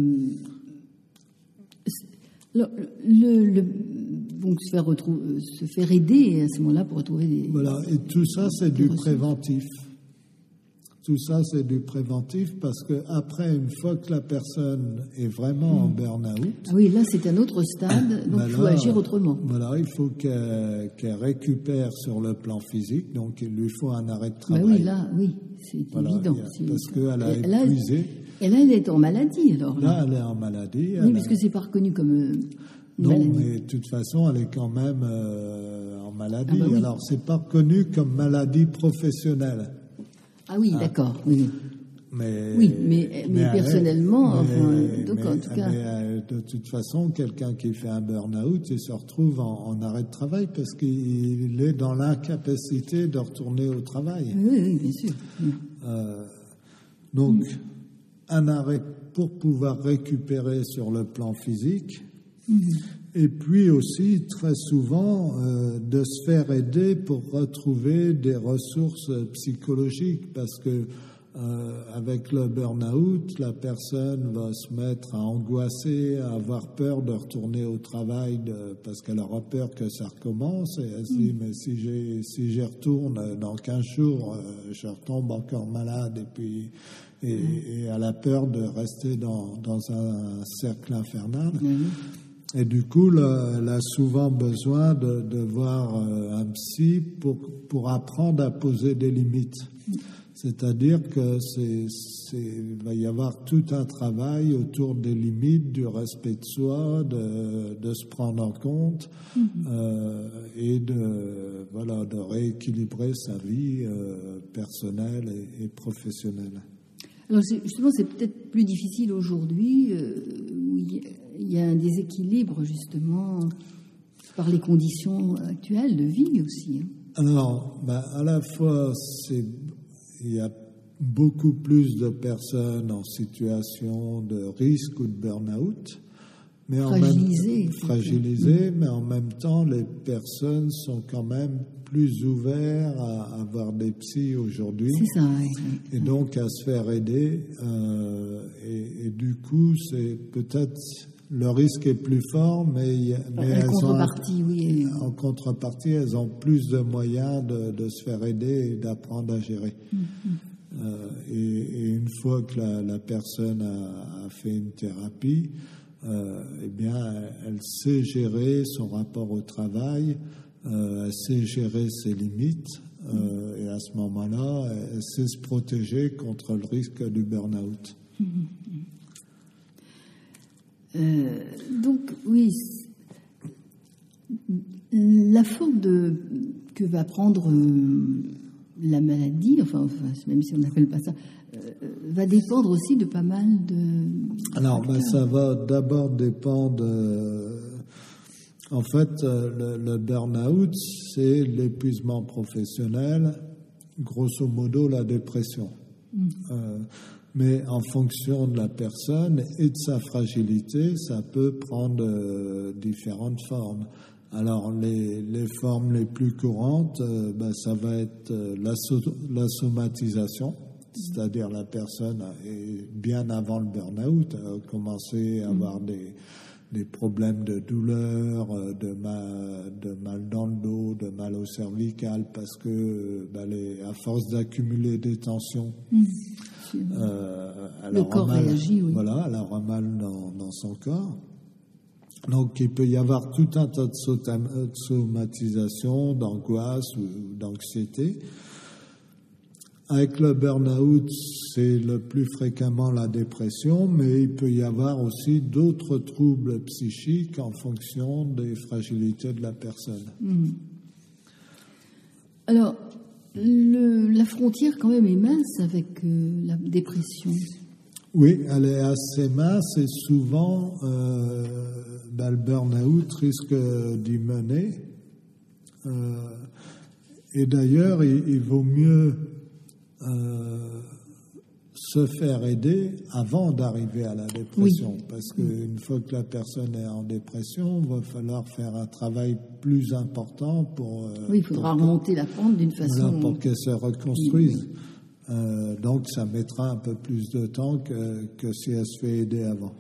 donc se faire aider à ce moment-là pour retrouver des... Voilà, et tout ça, c'est du préventif. Tout ça, c'est du préventif parce qu'après, une fois que la personne est vraiment en burn-out... Ah oui, là, c'est un autre stade, donc il faut agir autrement. Voilà, il faut qu'elle récupère sur le plan physique, donc il lui faut un arrêt de travail. Oui, là, oui, c'est évident. Parce qu'elle a épuisé... Et là, elle est en maladie, alors. Là, elle est en maladie. Oui, parce que c'est pas reconnu comme non, maladie. mais de toute façon, elle est quand même en maladie. Oui. Alors, c'est pas reconnu comme maladie professionnelle. Ah oui, d'accord, oui. Mais personnellement, en tout cas... de toute façon, quelqu'un qui fait un burn-out, il se retrouve en arrêt de travail parce qu'il est dans l'incapacité de retourner au travail. Oui, bien sûr. Donc, un arrêt pour pouvoir récupérer sur le plan physique, et puis aussi, très souvent, de se faire aider pour retrouver des ressources psychologiques, parce que avec le burn-out, la personne va se mettre à angoisser, à avoir peur de retourner au travail parce qu'elle aura peur que ça recommence, et elle se dit, mais si j'y retourne dans 15 jours, je retombe encore malade, et elle a peur de rester dans un cercle infernal. Et du coup, elle a souvent besoin de voir un psy pour apprendre à poser des limites. C'est-à-dire que va y avoir tout un travail autour des limites, du respect de soi, de se prendre en compte et de rééquilibrer sa vie personnelle et professionnelle. Alors justement, c'est peut-être plus difficile aujourd'hui où il y a un déséquilibre justement par les conditions actuelles de vie aussi. Alors, à la fois, il y a beaucoup plus de personnes en situation de risque ou de burn-out, mais fragilisées, mais en même temps, les personnes sont quand même plus ouvertes à avoir des psys aujourd'hui. C'est ça, oui. Et donc à se faire aider. Et du coup, c'est peut-être le risque est plus fort, mais en contrepartie, elles ont plus de moyens de se faire aider et d'apprendre à gérer. Et une fois que la personne a fait une thérapie, eh bien, elle sait gérer son rapport au travail, elle sait gérer ses limites, et à ce moment-là, elle sait se protéger contre le risque du burn-out. Donc, oui, la forme que va prendre la maladie, enfin, même si on n'appelle pas ça, va dépendre aussi de pas mal de... Alors, ça va d'abord dépendre... en fait, le burn-out, c'est l'épuisement professionnel, grosso modo la dépression. Mais en fonction de la personne et de sa fragilité, ça peut prendre différentes formes. Alors, les formes les plus courantes, ça va être la somatisation, c'est-à-dire la personne, bien avant le burn-out, a commencé à avoir des problèmes de douleur, de mal dans le dos, de mal au cervical, parce que à force d'accumuler des tensions, le corps réagit, oui. Voilà, elle aura mal dans son corps. Donc, il peut y avoir tout un tas de somatisation, d'angoisse ou d'anxiété. Avec le burn-out, c'est le plus fréquemment la dépression, mais il peut y avoir aussi d'autres troubles psychiques en fonction des fragilités de la personne. Alors, la frontière quand même est mince avec la dépression. Oui, elle est assez mince et souvent le burn-out risque d'y mener. Et d'ailleurs, il vaut mieux se faire aider avant d'arriver à la dépression, parce qu'une fois que la personne est en dépression, il va falloir faire un travail plus important pour... il faudra remonter la pente d'une façon... pour qu'elle se reconstruise. Donc ça mettra un peu plus de temps que si elle se fait aider avant.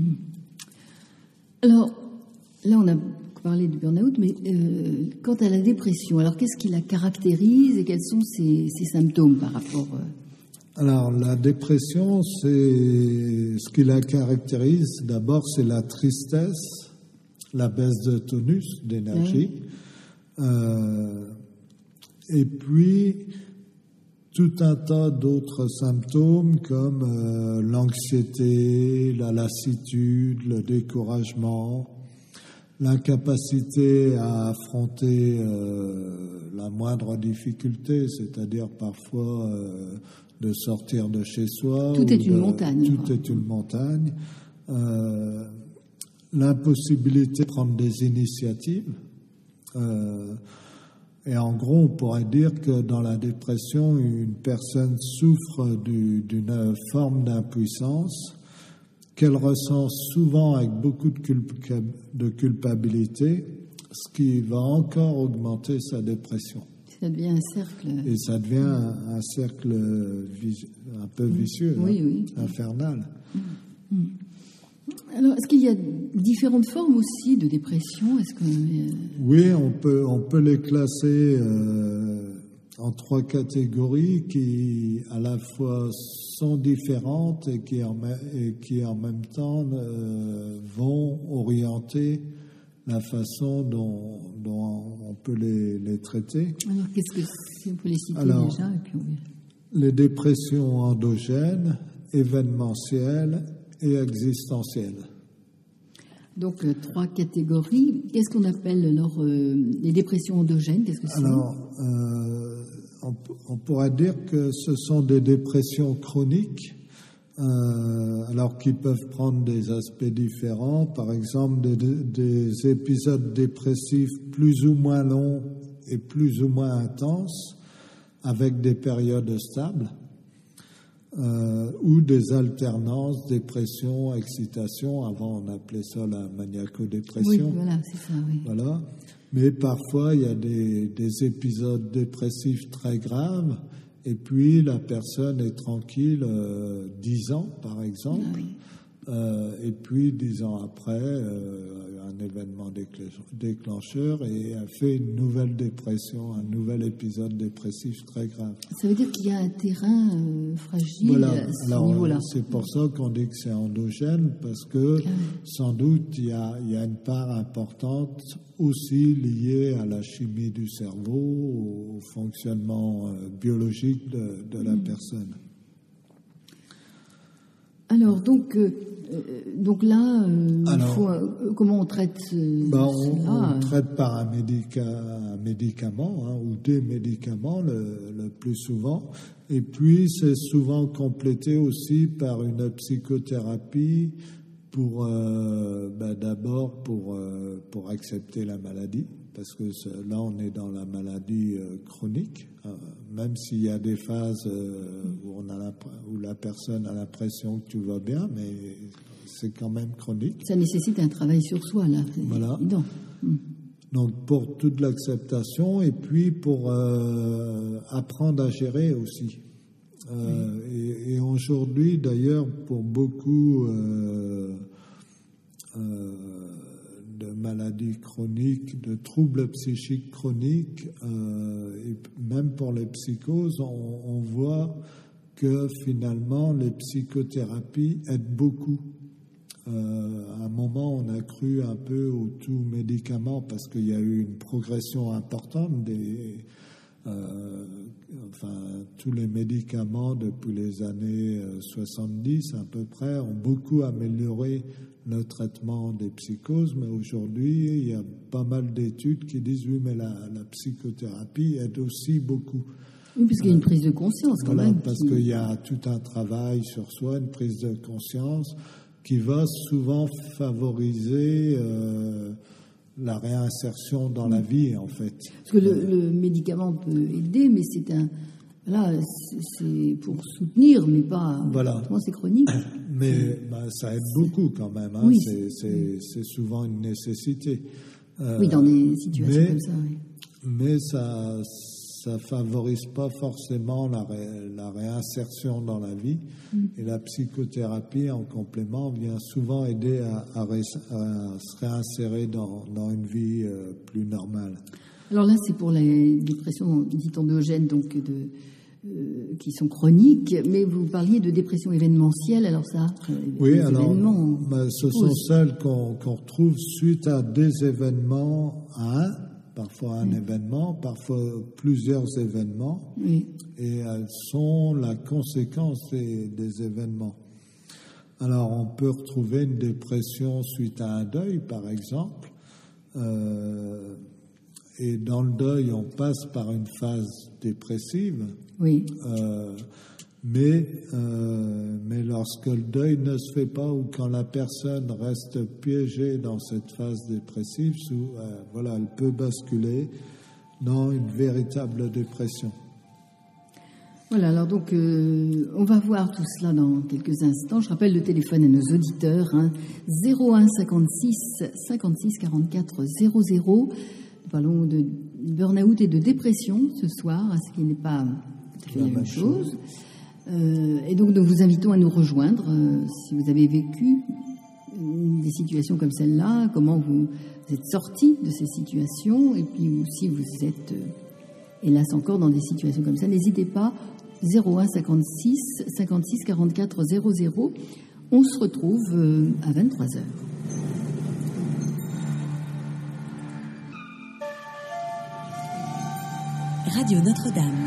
Alors, là on a parlé du burn-out, mais quant à la dépression, alors qu'est-ce qui la caractérise et quels sont ses symptômes par rapport... Alors, la dépression, c'est ce qui la caractérise. D'abord, c'est la tristesse, la baisse de tonus, d'énergie. Et puis, tout un tas d'autres symptômes comme l'anxiété, la lassitude, le découragement, l'incapacité à affronter la moindre difficulté, c'est-à-dire parfois... de sortir de chez soi. Tout est une montagne. Tout est une montagne. L'impossibilité de prendre des initiatives. Et en gros, on pourrait dire que dans la dépression, une personne souffre d'une forme d'impuissance qu'elle ressent souvent avec beaucoup de culpabilité, ce qui va encore augmenter sa dépression. Ça devient un cercle. Et ça devient un cercle un peu vicieux, infernal. Alors, est-ce qu'il y a différentes formes aussi de dépression ? Oui, on peut les classer en 3 catégories qui à la fois sont différentes et qui en même temps vont orienter la façon dont on peut les traiter. Alors, qu'est-ce que c'est? On peut les citer déjà et puis on verra. Les dépressions endogènes, événementielles et existentielles. Donc, 3 catégories. Qu'est-ce qu'on appelle alors les dépressions endogènes? Qu'est-ce que c'est? Alors, on pourrait dire que ce sont des dépressions chroniques, alors qu'ils peuvent prendre des aspects différents. Par exemple, des épisodes dépressifs plus ou moins longs et plus ou moins intenses, avec des périodes stables. Ou des alternances, dépression, excitation. Avant, on appelait ça la maniaco-dépression. Oui, voilà, c'est ça, oui. Voilà. Mais parfois, il y a des épisodes dépressifs très graves, et puis la personne est tranquille 10 ans, par exemple. Ah, oui. Et puis, 10 ans après, un événement déclencheur et elle fait une nouvelle dépression, un nouvel épisode dépressif très grave. Ça veut dire qu'il y a un terrain fragile Voilà. à ce Alors, niveau-là. c'est pour ça qu'on dit que c'est endogène, parce que sans doute il y a une part importante aussi liée à la chimie du cerveau, au fonctionnement biologique de la personne. Alors, donc là, comment on traite on traite par un médicament ou des médicaments le plus souvent. Et puis, c'est souvent complété aussi par une psychothérapie d'abord pour accepter la maladie. Parce que là, on est dans la maladie chronique, même s'il y a des phases où la personne a l'impression que tout va bien, mais c'est quand même chronique. Ça nécessite un travail sur soi, là. Voilà. Évident. Donc, pour toute l'acceptation et puis pour apprendre à gérer aussi. Et aujourd'hui, d'ailleurs, pour beaucoup de maladies chroniques, de troubles psychiques chroniques, et même pour les psychoses, on voit que finalement les psychothérapies aident beaucoup. À un moment, on a cru un peu au tout médicament parce qu'il y a eu une progression importante tous les médicaments depuis les années 70 à peu près ont beaucoup amélioré le traitement des psychoses, mais aujourd'hui il y a pas mal d'études qui disent oui, mais la psychothérapie aide aussi beaucoup. Oui, puisqu'il y a une prise de conscience quand même. Parce qu'il y a tout un travail sur soi, une prise de conscience qui va souvent favoriser la réinsertion dans la vie, en fait. Parce que le médicament peut aider, mais c'est pour soutenir, mais pas. Voilà. C'est chronique. Mais ça aide beaucoup quand même. Hein. Oui, c'est souvent une nécessité. Oui, dans des situations comme ça. Oui. Mais ça favorise pas forcément la réinsertion dans la vie. Et la psychothérapie, en complément, vient souvent aider à se réinsérer dans une vie plus normale. Alors là, c'est pour les dépressions dites endogènes, donc qui sont chroniques, mais vous parliez de dépression événementielle, alors ça, oui, alors, ce sont celles qu'on retrouve suite à des événements, parfois un événement, parfois plusieurs événements, et elles sont la conséquence des événements. Alors, on peut retrouver une dépression suite à un deuil, par exemple, et dans le deuil, on passe par une phase dépressive. Oui. Mais lorsque le deuil ne se fait pas ou quand la personne reste piégée dans cette phase dépressive, elle peut basculer dans une véritable dépression. Voilà, alors donc on va voir tout cela dans quelques instants. Je rappelle le téléphone à nos auditeurs, 01 56 56 44 00. Nous parlons de burn-out et de dépression ce soir, ce qui n'est pas tout à fait la même chose. Et donc nous vous invitons à nous rejoindre si vous avez vécu des situations comme celle-là, comment vous êtes sortis de ces situations, et puis si vous êtes hélas encore dans des situations comme ça, n'hésitez pas, 01 56 56 44 00. On se retrouve à 23h. Radio Notre-Dame.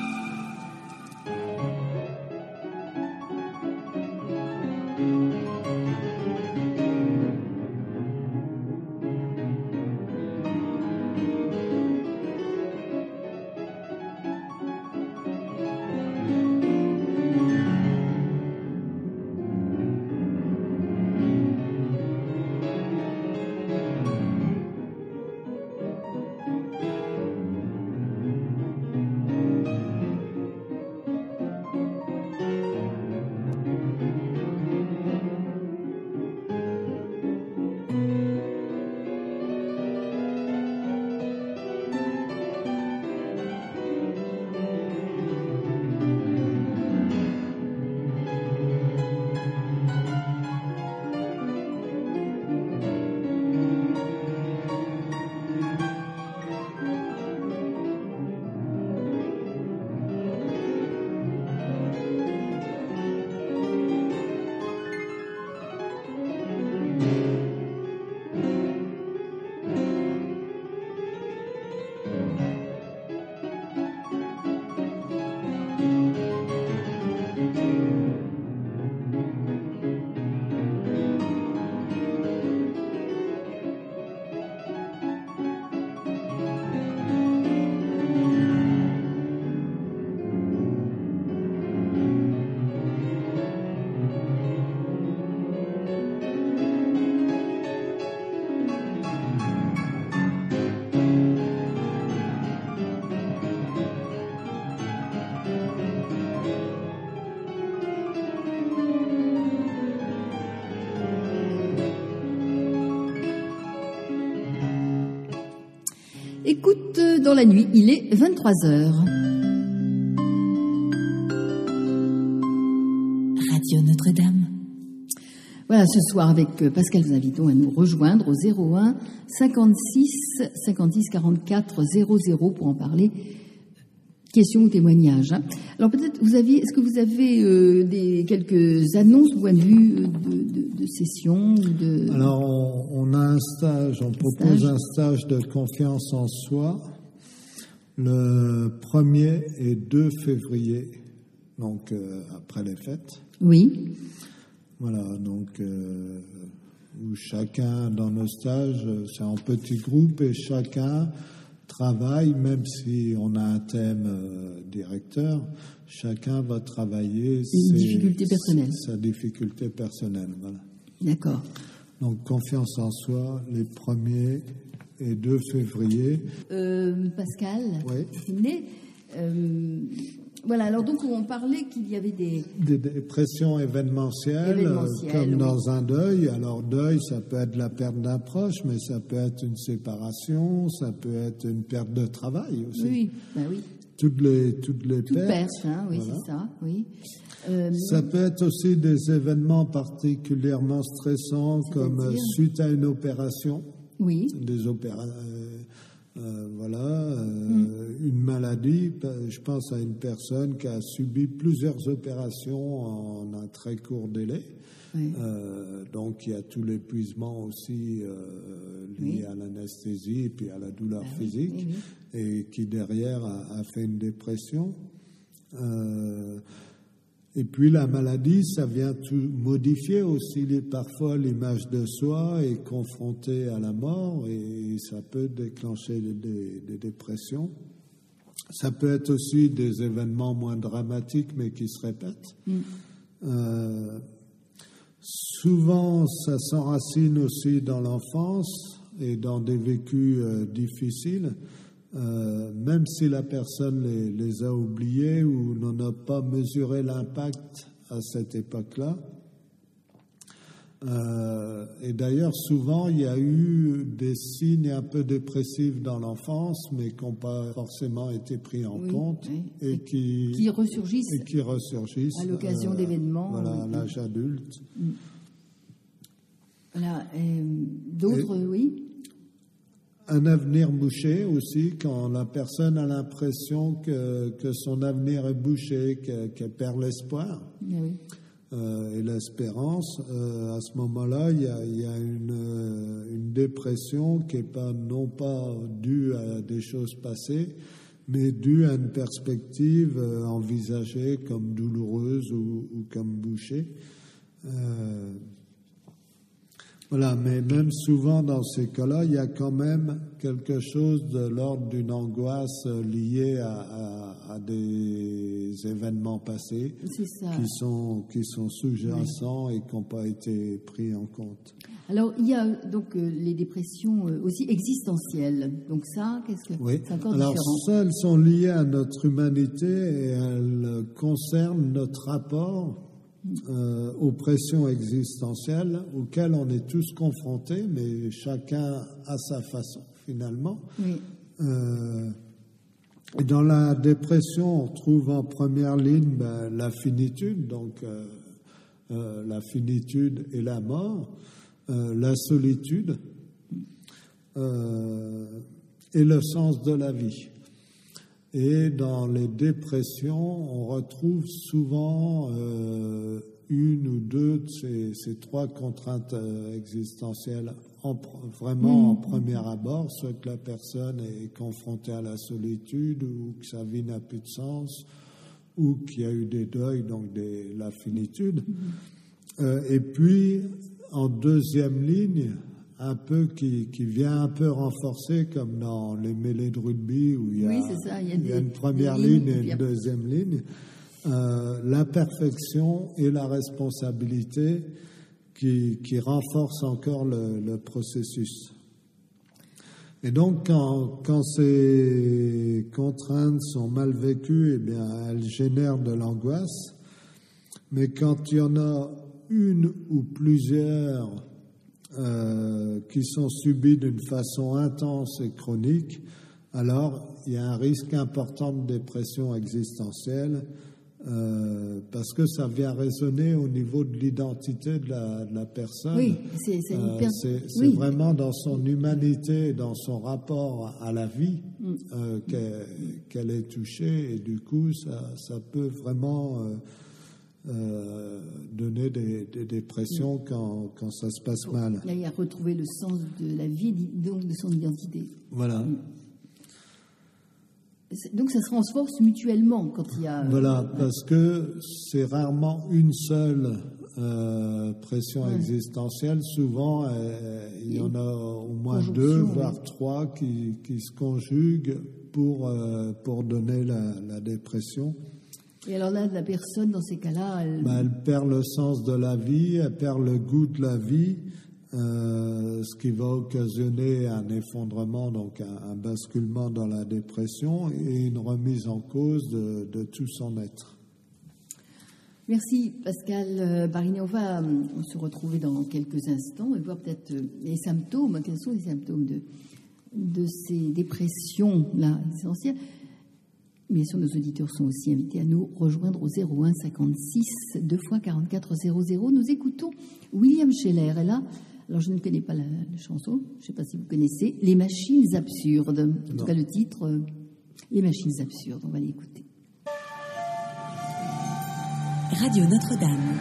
Écoute dans la nuit, il est 23h. Radio Notre-Dame. Voilà, ce soir avec Pascal, nous invitons à nous rejoindre au 01 56 56 44 00 pour en parler. Questions ou témoignages. Hein. Alors peut-être, est-ce que vous avez quelques annonces au point de vue de sessions de... Alors on a un stage, on propose un stage de confiance en soi le 1er et 2 février, donc après les fêtes. Oui. Voilà, donc où chacun dans nos stages, c'est en petits groupes et chacun travaille, même si on a un thème directeur, chacun va travailler sa difficulté personnelle. Voilà. D'accord. Donc, confiance en soi, les 1er et 2 février. Pascal, oui. Voilà, alors donc on parlait qu'il y avait des dépressions événementielles comme dans un deuil. Alors deuil, ça peut être la perte d'un proche, mais ça peut être une séparation, ça peut être une perte de travail aussi. Oui, ben oui. Toutes les pertes. Hein, oui, voilà. C'est ça, oui. Ça peut être aussi des événements particulièrement stressants comme suite à une opération. Oui. Des une maladie. Je pense à une personne qui a subi plusieurs opérations en un très court délai. Oui. Donc il y a tout l'épuisement aussi lié à l'anesthésie et puis à la douleur physique et qui derrière a fait une dépression. Et puis la maladie, ça vient tout modifier aussi. Parfois l'image de soi est confrontée à la mort et ça peut déclencher des dépressions. Ça peut être aussi des événements moins dramatiques mais qui se répètent. Souvent, ça s'enracine aussi dans l'enfance et dans des vécus difficiles. Même si la personne les a oubliés ou n'en a pas mesuré l'impact à cette époque-là. Et d'ailleurs, souvent, il y a eu des signes un peu dépressifs dans l'enfance, mais qui n'ont pas forcément été pris en compte et qui ressurgissent à l'occasion d'événements. Voilà, à l'âge adulte. Voilà, d'autres, oui. un avenir bouché aussi, quand la personne a l'impression que son avenir est bouché, qu'elle perd l'espoir et l'espérance. À ce moment-là, il y a une dépression qui n'est non pas due à des choses passées, mais due à une perspective envisagée comme douloureuse ou comme bouchée. Voilà, mais même souvent dans ces cas-là, il y a quand même quelque chose de l'ordre d'une angoisse liée à des événements passés qui sont sous-jacents et qui n'ont pas été pris en compte. Alors, il y a donc les dépressions aussi existentielles. Donc ça, c'est encore alors, différent. Ça, elles sont liées à notre humanité et elles concernent notre rapport aux pressions existentielles auxquelles on est tous confrontés, mais chacun à sa façon, finalement. Oui. Et dans la dépression, on trouve en première ligne la finitude, donc la finitude et la mort, la solitude et le sens de la vie. Et dans les dépressions, on retrouve souvent une ou deux de ces trois contraintes existentielles vraiment en premier abord, soit que la personne est confrontée à la solitude ou que sa vie n'a plus de sens ou qu'il y a eu des deuils, donc la finitude. Et puis, en deuxième ligne, un peu qui vient un peu renforcer, comme dans les mêlées de rugby où il y a une première ligne et une deuxième ligne, la perfection et la responsabilité qui renforcent encore le processus. Et donc, quand ces contraintes sont mal vécues, eh bien, elles génèrent de l'angoisse. Mais quand il y en a une ou plusieurs qui sont subis d'une façon intense et chronique, alors il y a un risque important de dépression existentielle parce que ça vient résonner au niveau de l'identité de la personne. Oui, c'est vraiment dans son humanité, dans son rapport à la vie qu'elle est touchée, et du coup ça peut vraiment donner des dépressions quand ça se passe mal. Là, il a retrouvé le sens de la vie, donc de son identité. Voilà. Donc ça se renforce mutuellement quand il y a... Voilà, parce que c'est rarement une seule pression existentielle. Souvent, il y en a au moins deux, voire trois qui se conjuguent pour donner la dépression. Et alors là, la personne, dans ces cas-là, elle perd le sens de la vie, elle perd le goût de la vie, ce qui va occasionner un effondrement, donc un basculement dans la dépression et une remise en cause de tout son être. Merci Pascal Barinet. On va se retrouver dans quelques instants et voir peut-être les symptômes. Quels sont les symptômes de ces dépressions-là essentielles? Bien sûr, nos auditeurs sont aussi invités à nous rejoindre au 01 56 2 x 44 00. Nous écoutons William Scheller. Et là, alors je ne connais pas la chanson, je ne sais pas si vous connaissez, Les Machines Absurdes. En tout cas, le titre, Les Machines Absurdes. On va l'écouter. Radio Notre-Dame.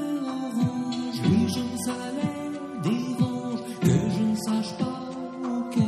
Que je ne sache pas auquel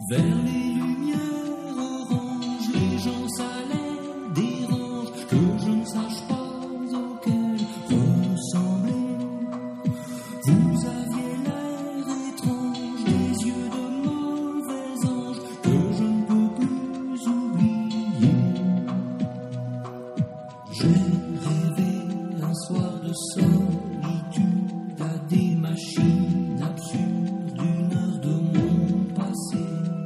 Vers les lumières oranges, les gens ça les dérange que je ne sache pas auquel ressembler. Vous aviez l'air étrange, les yeux de mauvais ange que je ne peux plus oublier. J'ai rêvé un soir de solitude à des machines absurdes, une heure de mon passé.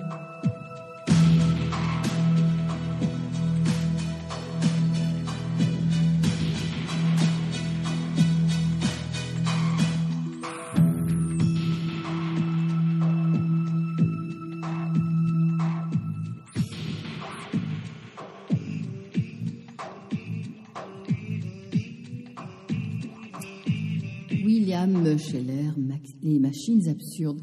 William Scheller, les machines absurdes.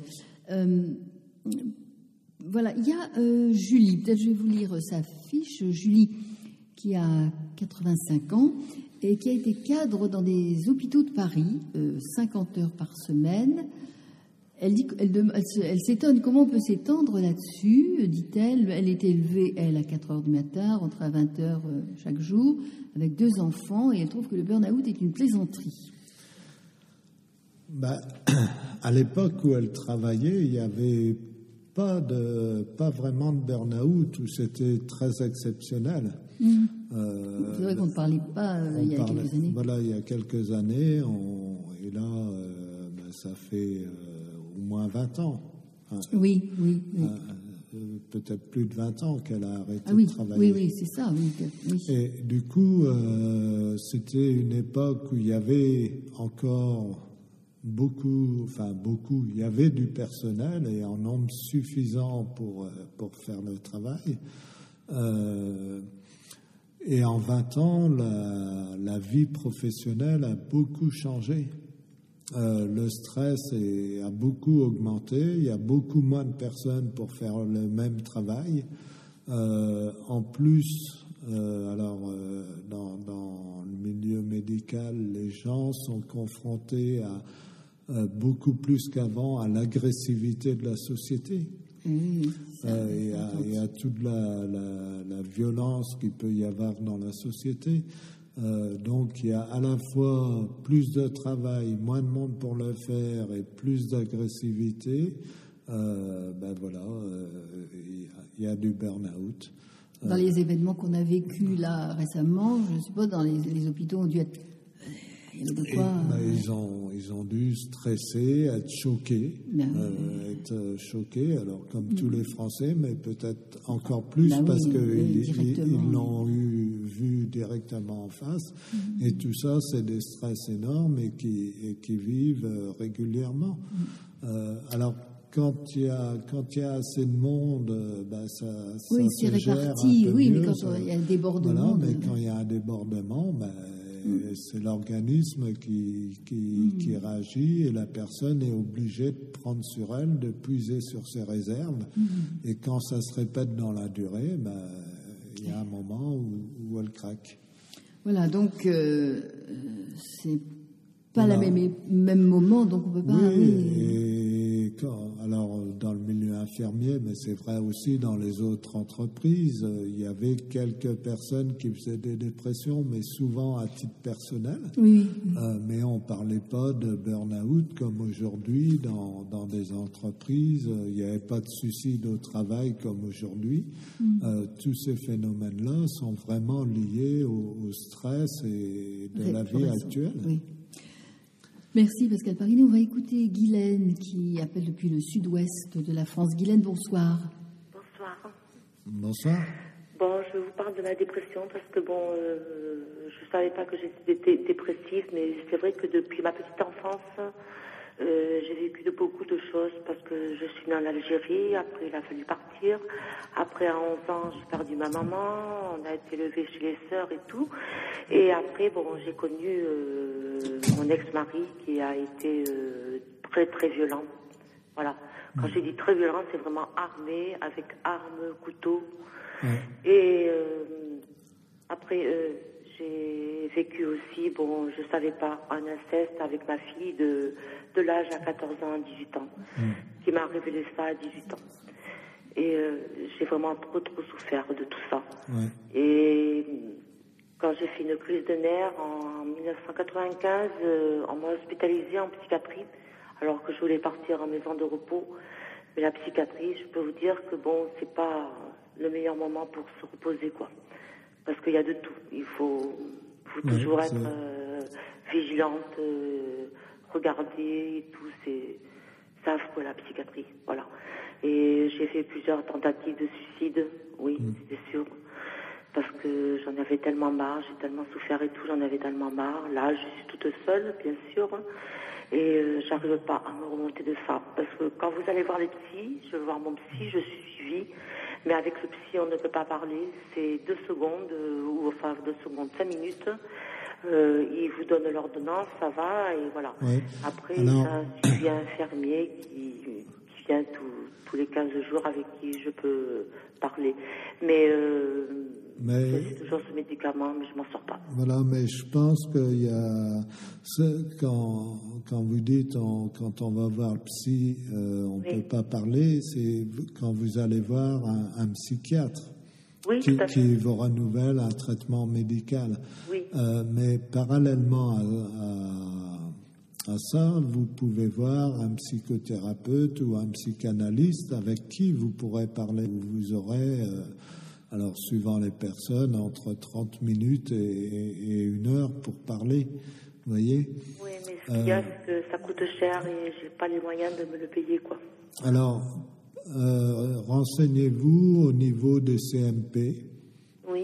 Voilà, il y a Julie, peut-être je vais vous lire sa fiche. Julie, qui a 85 ans et qui a été cadre dans des hôpitaux de Paris, 50 heures par semaine. Elle s'étonne comment on peut s'étendre là-dessus, dit-elle. Elle est élevée, elle, à 4 heures du matin, rentre à 20 heures chaque jour, avec 2 enfants, et elle trouve que le burn-out est une plaisanterie. À l'époque où elle travaillait, il n'y avait pas vraiment de burn-out, où c'était très exceptionnel. C'est vrai qu'on ne parlait pas il y a quelques années. Voilà, il y a quelques années, et là, ça fait au moins 20 ans. Oui. Peut-être plus de 20 ans qu'elle a arrêté de travailler. Oui, c'est ça. Oui. Et du coup, c'était une époque où il y avait encore beaucoup, il y avait du personnel et en nombre suffisant pour faire le travail. Et en 20 ans, la vie professionnelle a beaucoup changé. Le stress a beaucoup augmenté. Il y a beaucoup moins de personnes pour faire le même travail. En plus, dans le milieu médical, les gens sont confrontés à beaucoup plus qu'avant à l'agressivité de la société. Et à toute la violence qu'il peut y avoir dans la société. Donc il y a à la fois plus de travail, moins de monde pour le faire et plus d'agressivité. Il y a du burn-out. Dans les événements qu'on a vécus là récemment, je suppose dans les hôpitaux ont dû être... Ils ont dû stresser, être choqués, alors comme tous les Français, mais peut-être encore plus parce qu'ils l'ont vu directement en face. Et tout ça, c'est des stress énormes et qui vivent régulièrement. Alors, quand il y a assez de monde, ça c'est se gère réparti. Un peu oui, mieux, mais quand il y a un débordement... Voilà, mais quand il y a un débordement, c'est l'organisme qui réagit et la personne est obligée de prendre sur elle, de puiser sur ses réserves. Et quand ça se répète dans la durée, il y a un moment où elle craque. Voilà, donc c'est pas le même moment, donc on peut pas... Alors, dans le milieu infirmier, mais c'est vrai aussi dans les autres entreprises, il y avait quelques personnes qui faisaient des dépressions, mais souvent à titre personnel. Mais on ne parlait pas de burn-out comme aujourd'hui dans des entreprises. Il n'y avait pas de suicide au travail comme aujourd'hui. Tous ces phénomènes-là sont vraiment liés au stress et de la vie actuelle. Oui. Merci Pascal Parinet. On va écouter Guylaine qui appelle depuis le sud-ouest de la France. Guylaine, bonsoir. Bonsoir. Bon, je vous parle de ma dépression parce que je ne savais pas que j'étais dépressive, mais c'est vrai que depuis ma petite enfance, j'ai vécu de beaucoup de choses parce que je suis née en Algérie, après il a fallu partir, après à 11 ans j'ai perdu ma maman, on a été élevés chez les sœurs et tout, et après j'ai connu mon ex-mari qui a été très très violent, voilà. Quand je dis très violent, c'est vraiment armé, avec armes, couteau, et après j'ai vécu aussi, je savais pas, un inceste avec ma fille de l'âge à 14 ans à 18 ans, qui m'a révélé ça à 18 ans. Et j'ai vraiment trop souffert de tout ça. Ouais. Et quand j'ai fait une crise de nerfs en 1995, on m'a hospitalisée en psychiatrie, alors que je voulais partir en maison de repos. Mais la psychiatrie, je peux vous dire que bon, c'est pas le meilleur moment pour se reposer, quoi. Parce qu'il y a de tout. Il faut toujours être vigilante, regarder et tout. C'est affreux, la psychiatrie. Voilà. Et j'ai fait plusieurs tentatives de suicide, oui, c'est sûr. Parce que j'en avais tellement marre, j'ai tellement souffert et tout, j'en avais tellement marre. Là, je suis toute seule, bien sûr. Et j'arrive pas à me remonter de ça. Parce que quand vous allez voir les psys, je vais voir mon psy, je suis suivie. Mais avec le psy, on ne peut pas parler. C'est 2 secondes, 5 minutes. Ils vous donnent l'ordonnance, ça va, et voilà. Ouais. Après, Alors... ça suffit un infirmier qui vient tous les 15 jours avec qui je peux parler. Mais c'est toujours ce médicament, mais je m'en sors pas. Voilà, mais je pense qu'il y a... Quand vous dites, quand on va voir le psy, on ne peut pas parler, c'est quand vous allez voir un psychiatre. Oui, qui vous renouvelle un traitement médical. Oui. Mais parallèlement à ça, vous pouvez voir un psychothérapeute ou un psychanalyste avec qui vous pourrez parler. Vous aurez, alors suivant les personnes, entre 30 minutes et 1 heure pour parler. Vous voyez ? Oui, mais ce qu'il y a, c'est que ça coûte cher et je n'ai pas les moyens de me le payer, quoi. Alors, renseignez-vous au niveau des CMP. Oui.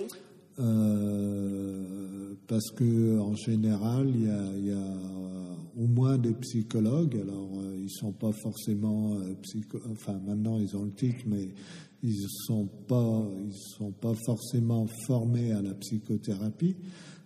Parce que en général, il y a au moins des psychologues. Alors, ils sont pas forcément enfin, maintenant ils ont le titre, mais ils sont pas forcément formés à la psychothérapie.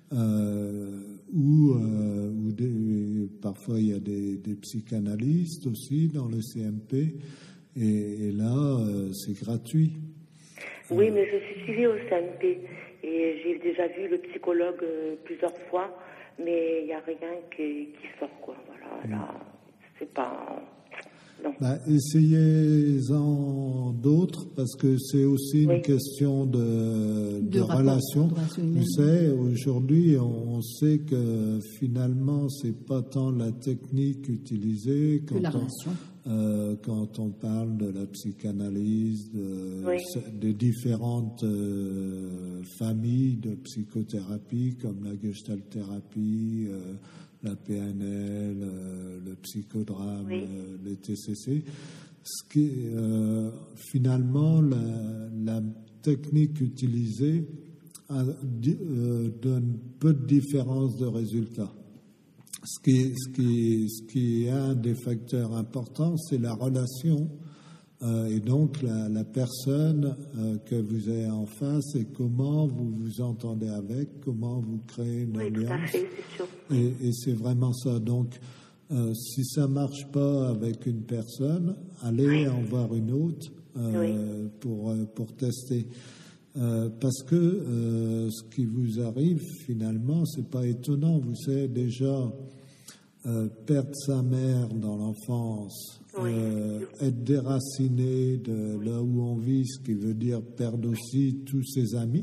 Parfois il y a des psychanalystes aussi dans le CMP. Et là, c'est gratuit. Oui, mais je suis suivie au CMP et j'ai déjà vu le psychologue plusieurs fois, mais il n'y a rien qui sort, quoi. Voilà, là, c'est pas... Non. Essayez-en d'autres, parce que c'est aussi une question de relation. Vous savez, aujourd'hui, on sait que finalement, c'est pas tant la technique utilisée que la relation. Quand on parle de la psychanalyse, des différentes familles de psychothérapie, comme la gestalt-thérapie, la PNL, le psychodrame, les TCC. Finalement, la technique utilisée donne peu de différence de résultats. Ce qui est un des facteurs importants, c'est la relation et donc la personne que vous avez en face et comment vous vous entendez avec, comment vous créez une alliance. Tout à fait, c'est sûr. Et c'est vraiment ça. Donc, si ça marche pas avec une personne, allez en voir une autre pour tester. Parce que ce qui vous arrive, finalement, c'est pas étonnant. Vous savez, déjà, perdre sa mère dans l'enfance, être déraciné de là où on vit, ce qui veut dire perdre aussi tous ses amis,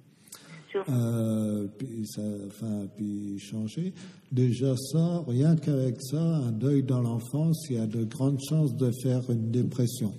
puis changer. Déjà ça, rien qu'avec ça, un deuil dans l'enfance, il y a de grandes chances de faire une dépression.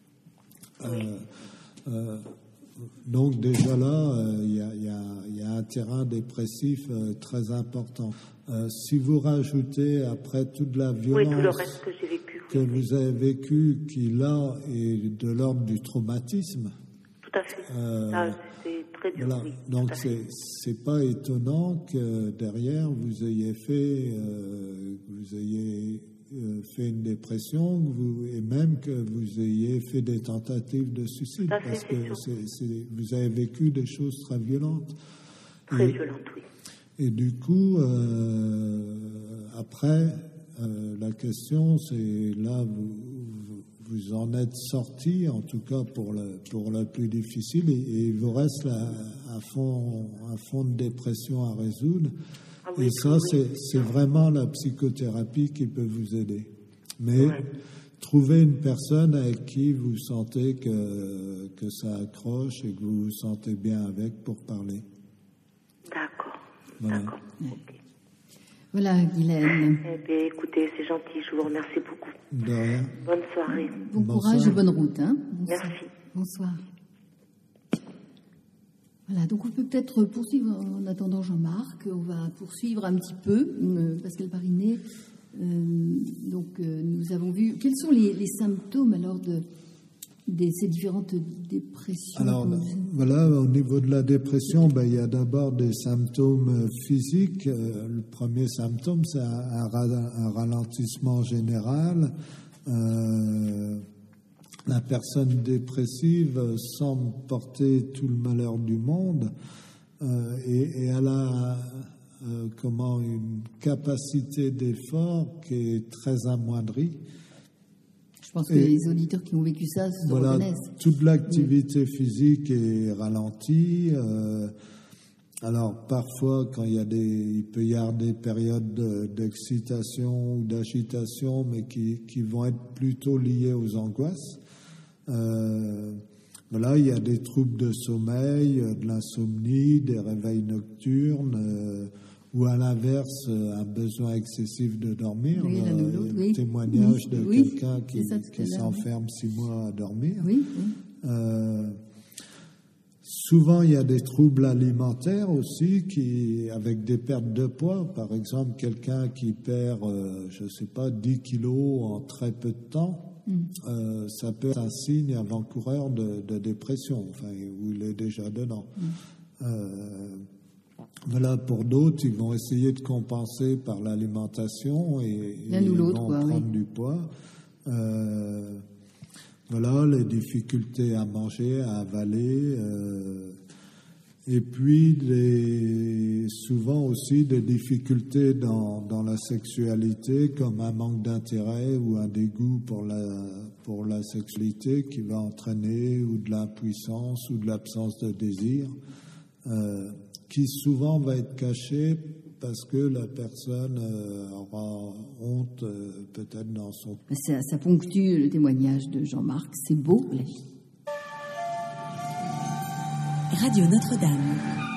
Donc déjà là, il y a un terrain dépressif très important. Si vous rajoutez après toute la violence tout le reste que j'ai vécu, que vous avez vécu, qui là est de l'ordre du traumatisme. Tout à fait. C'est très dur. Voilà. Oui, donc c'est pas étonnant que derrière vous ayez fait une dépression et même que vous ayez fait des tentatives de suicide parce que vous avez vécu des choses très violentes. Très violentes, oui. Et du coup, après, la question, c'est là, vous en êtes sorti, en tout cas pour le plus difficile, et il vous reste un fond de dépression à résoudre. Ah oui, et ça, c'est vraiment la psychothérapie qui peut vous aider. Mais trouvez une personne avec qui vous sentez que ça accroche et que vous vous sentez bien avec pour parler. D'accord. Voilà. D'accord. Ok. Voilà, Guylaine. Eh bien, écoutez, c'est gentil. Je vous remercie beaucoup. De rien. Bonne soirée. Bon Bonsoir. courage et bonne route. Hein. Bonsoir. Merci. Bonsoir. Voilà, donc on peut peut-être poursuivre en attendant Jean-Marc. On va poursuivre un petit peu, Pascal Parinet. Nous avons vu. Quels sont les symptômes alors de ces différentes dépressions? Alors, voilà, au niveau de la dépression, il y a d'abord des symptômes physiques. Le premier symptôme, c'est un ralentissement général. La personne dépressive semble porter tout le malheur du monde et elle a une capacité d'effort qui est très amoindrie. Je pense que les auditeurs qui ont vécu ça se reconnaissent. Toute l'activité physique est ralentie. Alors parfois, quand il peut y avoir des périodes d'excitation ou d'agitation, mais qui vont être plutôt liées aux angoisses. Il y a des troubles de sommeil, de l'insomnie, des réveils nocturnes, ou à l'inverse, un besoin excessif de dormir. Oui, le témoignage de quelqu'un qui s'enferme 6 mois à dormir. Oui. Souvent, il y a des troubles alimentaires aussi, avec des pertes de poids. Par exemple, quelqu'un qui perd, 10 kilos en très peu de temps. Ça peut être un signe avant-coureur de dépression, où il est déjà dedans. Pour d'autres, ils vont essayer de compenser par l'alimentation et ils vont prendre du poids. Les difficultés à manger, à avaler. Et puis, souvent aussi des difficultés dans la sexualité, comme un manque d'intérêt ou un dégoût pour la sexualité qui va entraîner ou de l'impuissance ou de l'absence de désir, qui souvent va être caché parce que la personne aura honte peut-être dans son... Ça ponctue le témoignage de Jean-Marc. C'est beau, la vie. Radio Notre-Dame.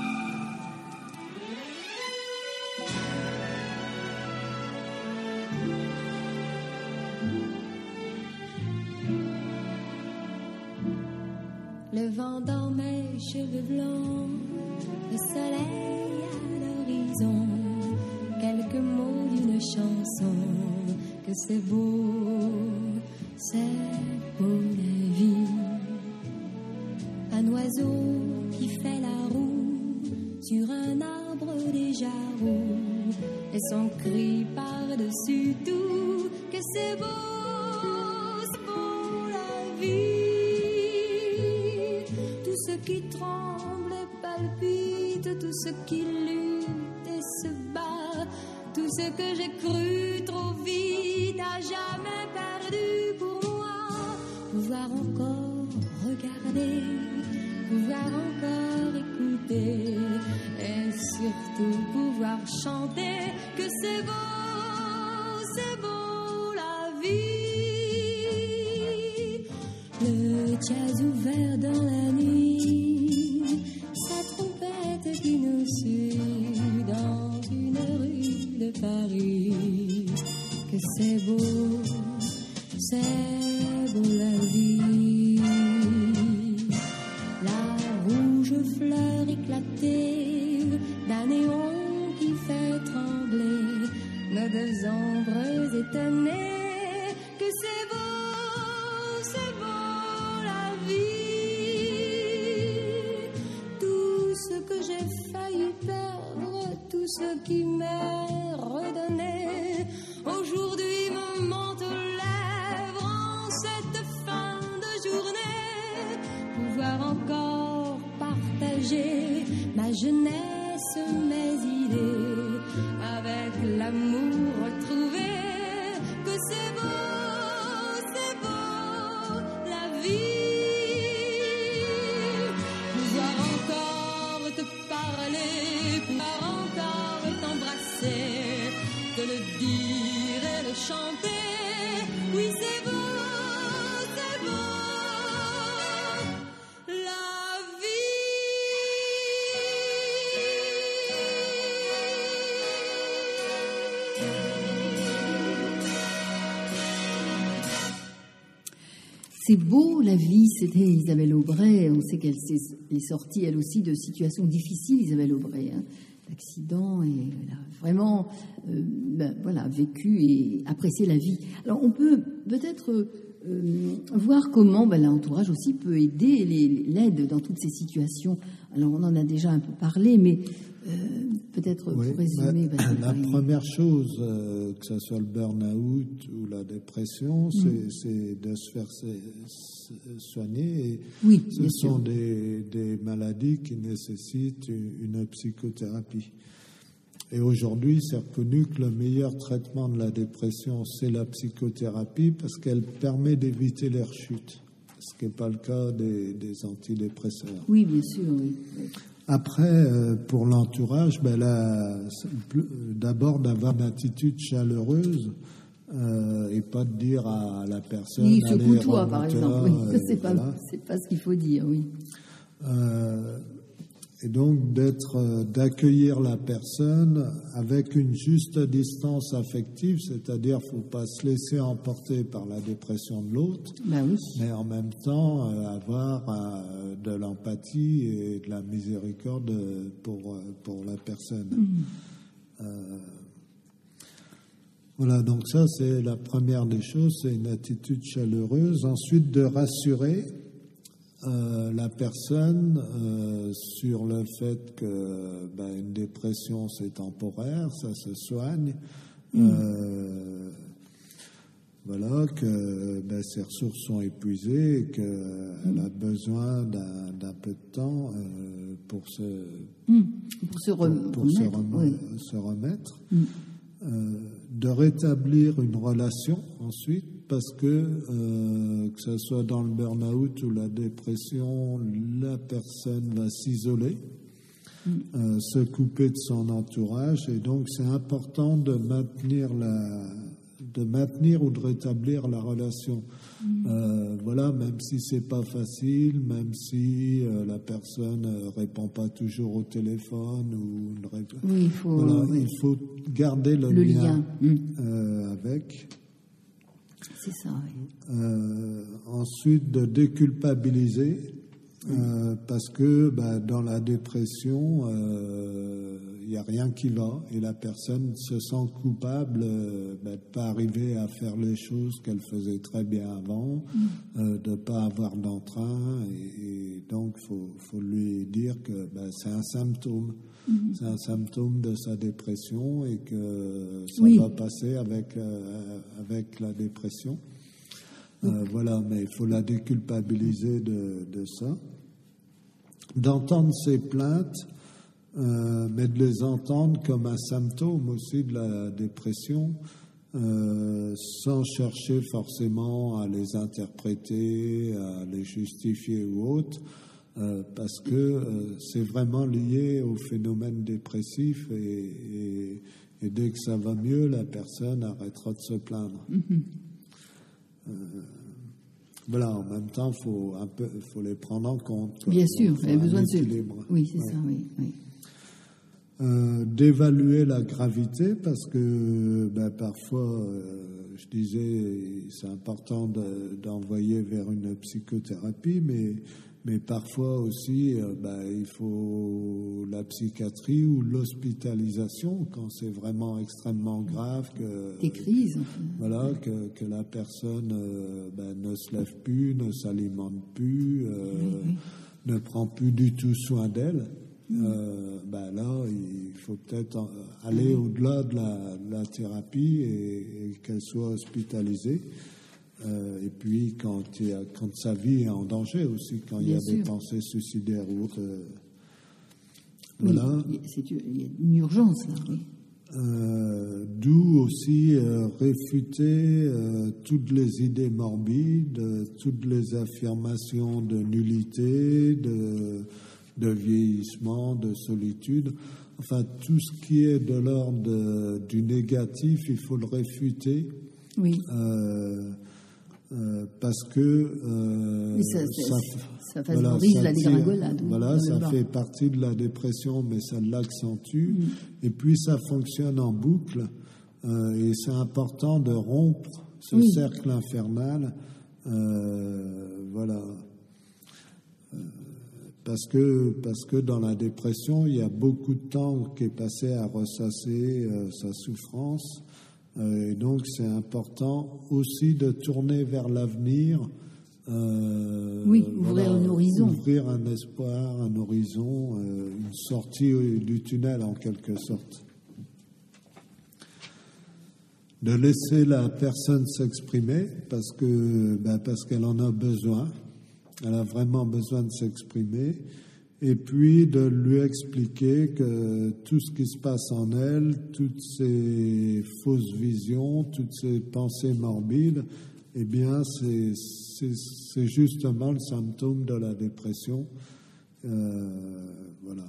Le vent dans mes cheveux blancs, le soleil à l'horizon, quelques mots d'une chanson, que c'est beau la vie. Un oiseau qui fait la roue sur un arbre déjà roux, et son cri par-dessus tout, que c'est beau la vie. Tout ce qui tremble et palpite, tout ce qui lutte et se bat, tout ce que j'ai cru trop vite, à jamais perdu pour moi. Pouvoir encore regarder, pouvoir encore écouter, et surtout pouvoir chanter, que c'est beau la vie. Le jazz ouvert dans la nuit, sa trompette qui nous suit dans une rue de Paris, que c'est beau la vie. Fleur éclatée d'un néon qui fait trembler nos 2 ombres étonnées, que c'est beau la vie. Tout ce que j'ai failli perdre, tout ce qui m'est redonné, aujourd'hui me monte aux lèvres en cette fin de journée. Pouvoir encore partager ma jeunesse, mes idées, avec l'amour retrouvé, que c'est beau la vie. Pouvoir encore te parler, pouvoir encore t'embrasser, te le dire et le chanter, oui c'est beau. C'est beau, la vie, c'était Isabelle Aubray. On sait qu'elle est sortie, elle aussi, de situations difficiles, Isabelle Aubray, hein, d'accidents, et elle a vraiment vécu et apprécié la vie. Alors, on peut peut-être voir comment l'entourage aussi peut aider, l'aide dans toutes ces situations. Alors, on en a déjà un peu parlé, mais peut-être pour résumer. La première chose, que ce soit le burn-out ou la dépression, c'est de se faire soigner. Et ce sont des maladies qui nécessitent une psychothérapie. Et aujourd'hui, c'est reconnu que le meilleur traitement de la dépression, c'est la psychothérapie, parce qu'elle permet d'éviter les rechutes, ce qui n'est pas le cas des antidépresseurs. Oui, bien sûr, oui. Après, pour l'entourage, d'abord d'avoir une attitude chaleureuse et pas de dire à la personne... Oui, secoue-toi, par exemple. Oui, c'est pas ce qu'il faut dire, oui. Et donc d'accueillir la personne avec une juste distance affective, c'est-à-dire qu'il ne faut pas se laisser emporter par la dépression de l'autre, mais en même temps avoir de l'empathie et de la miséricorde pour la personne. Voilà, donc ça c'est la première des choses, c'est une attitude chaleureuse. Ensuite, de rassurer la personne sur le fait que une dépression c'est temporaire, ça se soigne, voilà, que ses ressources sont épuisées et qu'elle a besoin d'un peu de temps pour se remettre. De rétablir une relation ensuite, parce que ce soit dans le burn-out ou la dépression, la personne va s'isoler, se couper de son entourage, et donc c'est important de maintenir ou de rétablir la relation. Voilà, même si c'est pas facile, même si la personne répond pas toujours au téléphone ou il faut garder le lien avec. C'est ça. Oui. Ensuite, de déculpabiliser. Parce que dans la dépression, il n'y a rien qui va et la personne se sent coupable de ne pas arriver à faire les choses qu'elle faisait très bien avant, de ne pas avoir d'entrain, et donc il faut lui dire que c'est un symptôme. C'est un symptôme de sa dépression et que ça va passer avec la dépression. Voilà, mais il faut la déculpabiliser de ça. D'entendre ses plaintes, mais de les entendre comme un symptôme aussi de la dépression, sans chercher forcément à les interpréter, à les justifier ou autre, parce que c'est vraiment lié au phénomène dépressif et dès que ça va mieux, la personne arrêtera de se plaindre. Voilà, en même temps, faut les prendre en compte. Bien sûr, il y a besoin d'équilibre. Oui, c'est ça, oui. D'évaluer la gravité, parce que parfois, je disais, c'est important d'envoyer vers une psychothérapie, mais parfois aussi, il faut la psychiatrie ou l'hospitalisation quand c'est vraiment extrêmement grave. Des crises. Voilà, que la personne ne se lève plus, ne s'alimente plus, ne prend plus du tout soin d'elle. Là, il faut peut-être aller au-delà de la thérapie et qu'elle soit hospitalisée. Et puis quand sa vie est en danger aussi, quand il y a des pensées suicidaires ou autres. Voilà. Il y a une urgence là. Oui. D'où aussi réfuter toutes les idées morbides, toutes les affirmations de nullité, de vieillissement, de solitude. Enfin, tout ce qui est de l'ordre du négatif, il faut le réfuter. Oui. Parce que ça favorise la dégringolade. Voilà, ça fait partie de la dépression, mais ça l'accentue. Et puis ça fonctionne en boucle. Et c'est important de rompre ce cercle infernal Voilà. Parce que dans la dépression, il y a beaucoup de temps qui est passé à ressasser sa souffrance. Et donc, c'est important aussi de tourner vers l'avenir. Ouvrir un horizon. Ouvrir un espoir, un horizon, une sortie du tunnel en quelque sorte. De laisser la personne s'exprimer parce qu'elle en a besoin. Elle a vraiment besoin de s'exprimer. Et puis de lui expliquer que tout ce qui se passe en elle, toutes ces fausses visions, toutes ces pensées morbides, eh bien, c'est justement le symptôme de la dépression. Voilà.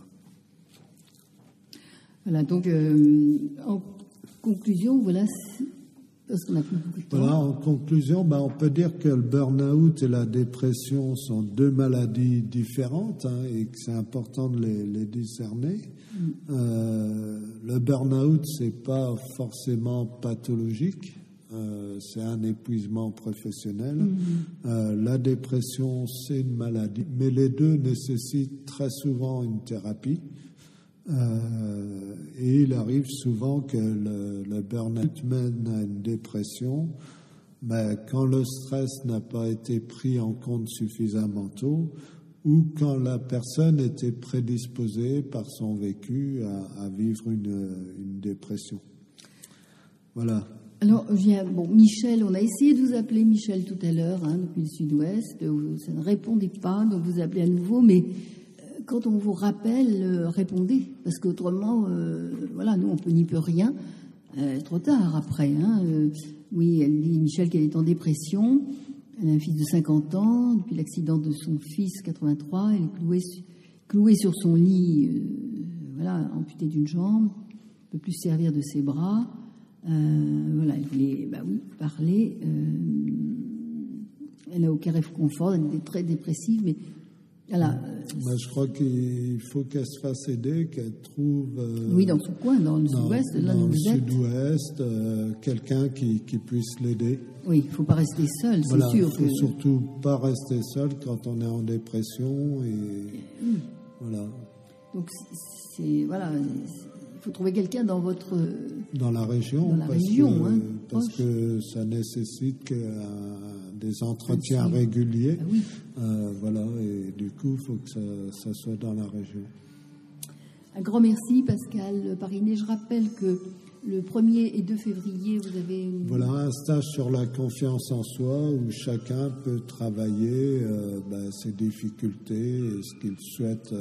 Voilà, donc, en conclusion, voilà, parce qu'on n'a plus beaucoup de temps. Voilà, en conclusion, on peut dire que le burn-out et la dépression sont deux maladies différentes et que c'est important de les discerner. Le burn-out, c'est pas forcément pathologique, c'est un épuisement professionnel. La dépression, c'est une maladie, mais les deux nécessitent très souvent une thérapie. Et il arrive souvent que le burn-out mène à une dépression, mais quand le stress n'a pas été pris en compte suffisamment tôt, ou quand la personne était prédisposée par son vécu à vivre une dépression. Voilà. Alors, Michel, on a essayé de vous appeler Michel tout à l'heure, depuis le sud-ouest, ça ne répondait pas, donc vous appelez à nouveau, mais quand on vous rappelle, répondez, parce qu'autrement, nous, on n'y peut rien. Trop tard après. Oui, elle dit, Michel, qu'elle est en dépression. Elle a un fils de 50 ans. Depuis l'accident de son fils, 83, elle est clouée sur son lit, amputée d'une jambe, ne peut plus se servir de ses bras. Elle voulait parler. Elle n'a aucun réconfort, elle est très dépressive, mais voilà. Je crois qu'il faut qu'elle se fasse aider, qu'elle trouve... dans son coin, dans le sud-ouest. Dans le sud-ouest, quelqu'un qui puisse l'aider. Oui, il ne faut pas rester seul, c'est sûr. Il ne faut surtout pas rester seul quand on est en dépression. Voilà. Donc, il faut trouver quelqu'un dans votre... Dans la région. Parce que ça nécite des entretiens réguliers. Et du coup, il faut que ça soit dans la région. Un grand merci, Pascal Parinet. Je rappelle que le 1er et 2 février, vous avez... un stage sur la confiance en soi où chacun peut travailler ses difficultés et ce qu'il souhaite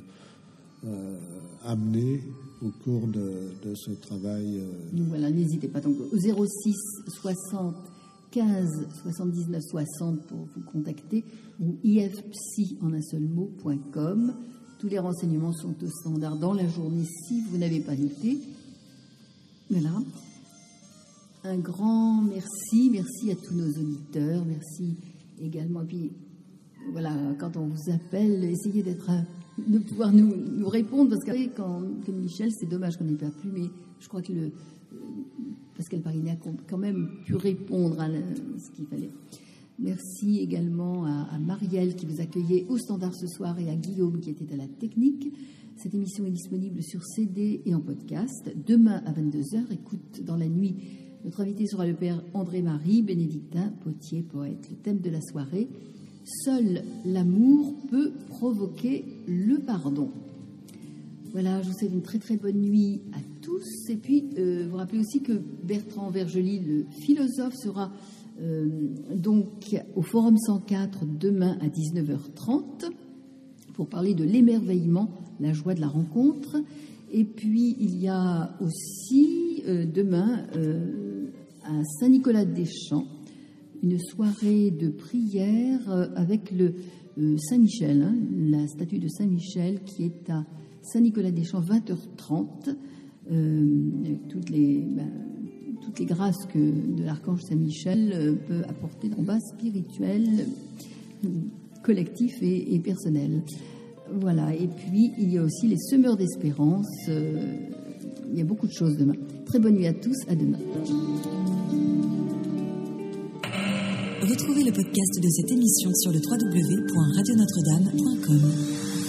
amener au cours de ce travail. Donc n'hésitez pas. Donc au 06 60 15 79 60 pour vous contacter ou ifpsy en un seul mot.com. Tous les renseignements sont au standard dans la journée si vous n'avez pas noté. Voilà. Un grand merci. Merci à tous nos auditeurs. Merci également. Et puis, quand on vous appelle, essayez de pouvoir nous répondre. Parce qu'après, comme Michel, c'est dommage qu'on n'ait pas pu, mais je crois que Pascal Parinet a quand même pu répondre à ce qu'il fallait. Merci également à Marielle qui vous accueillait au standard ce soir et à Guillaume qui était à la technique. Cette émission est disponible sur CD et en podcast. Demain à 22h, écoute dans la nuit. Notre invité sera le père André-Marie, bénédictin, potier, poète. Le thème de la soirée, seul l'amour peut provoquer le pardon. Voilà, je vous souhaite une très très bonne nuit à tous. Et puis, vous rappelez aussi que Bertrand Vergely, le philosophe, sera donc au Forum 104 demain à 19h30 pour parler de l'émerveillement, la joie de la rencontre. Et puis, il y a aussi demain à Saint-Nicolas-des-Champs une soirée de prière avec le Saint-Michel, la statue de Saint-Michel qui est à Saint-Nicolas-des-Champs, 20h30, avec toutes les grâces que de l'archange Saint-Michel peut apporter dans le combat spirituel, collectif et personnel. Voilà, et puis il y a aussi les semeurs d'espérance. Il y a beaucoup de choses demain. Très bonne nuit à tous, à demain. Retrouvez le podcast de cette émission sur le www.radionotre-dame.com.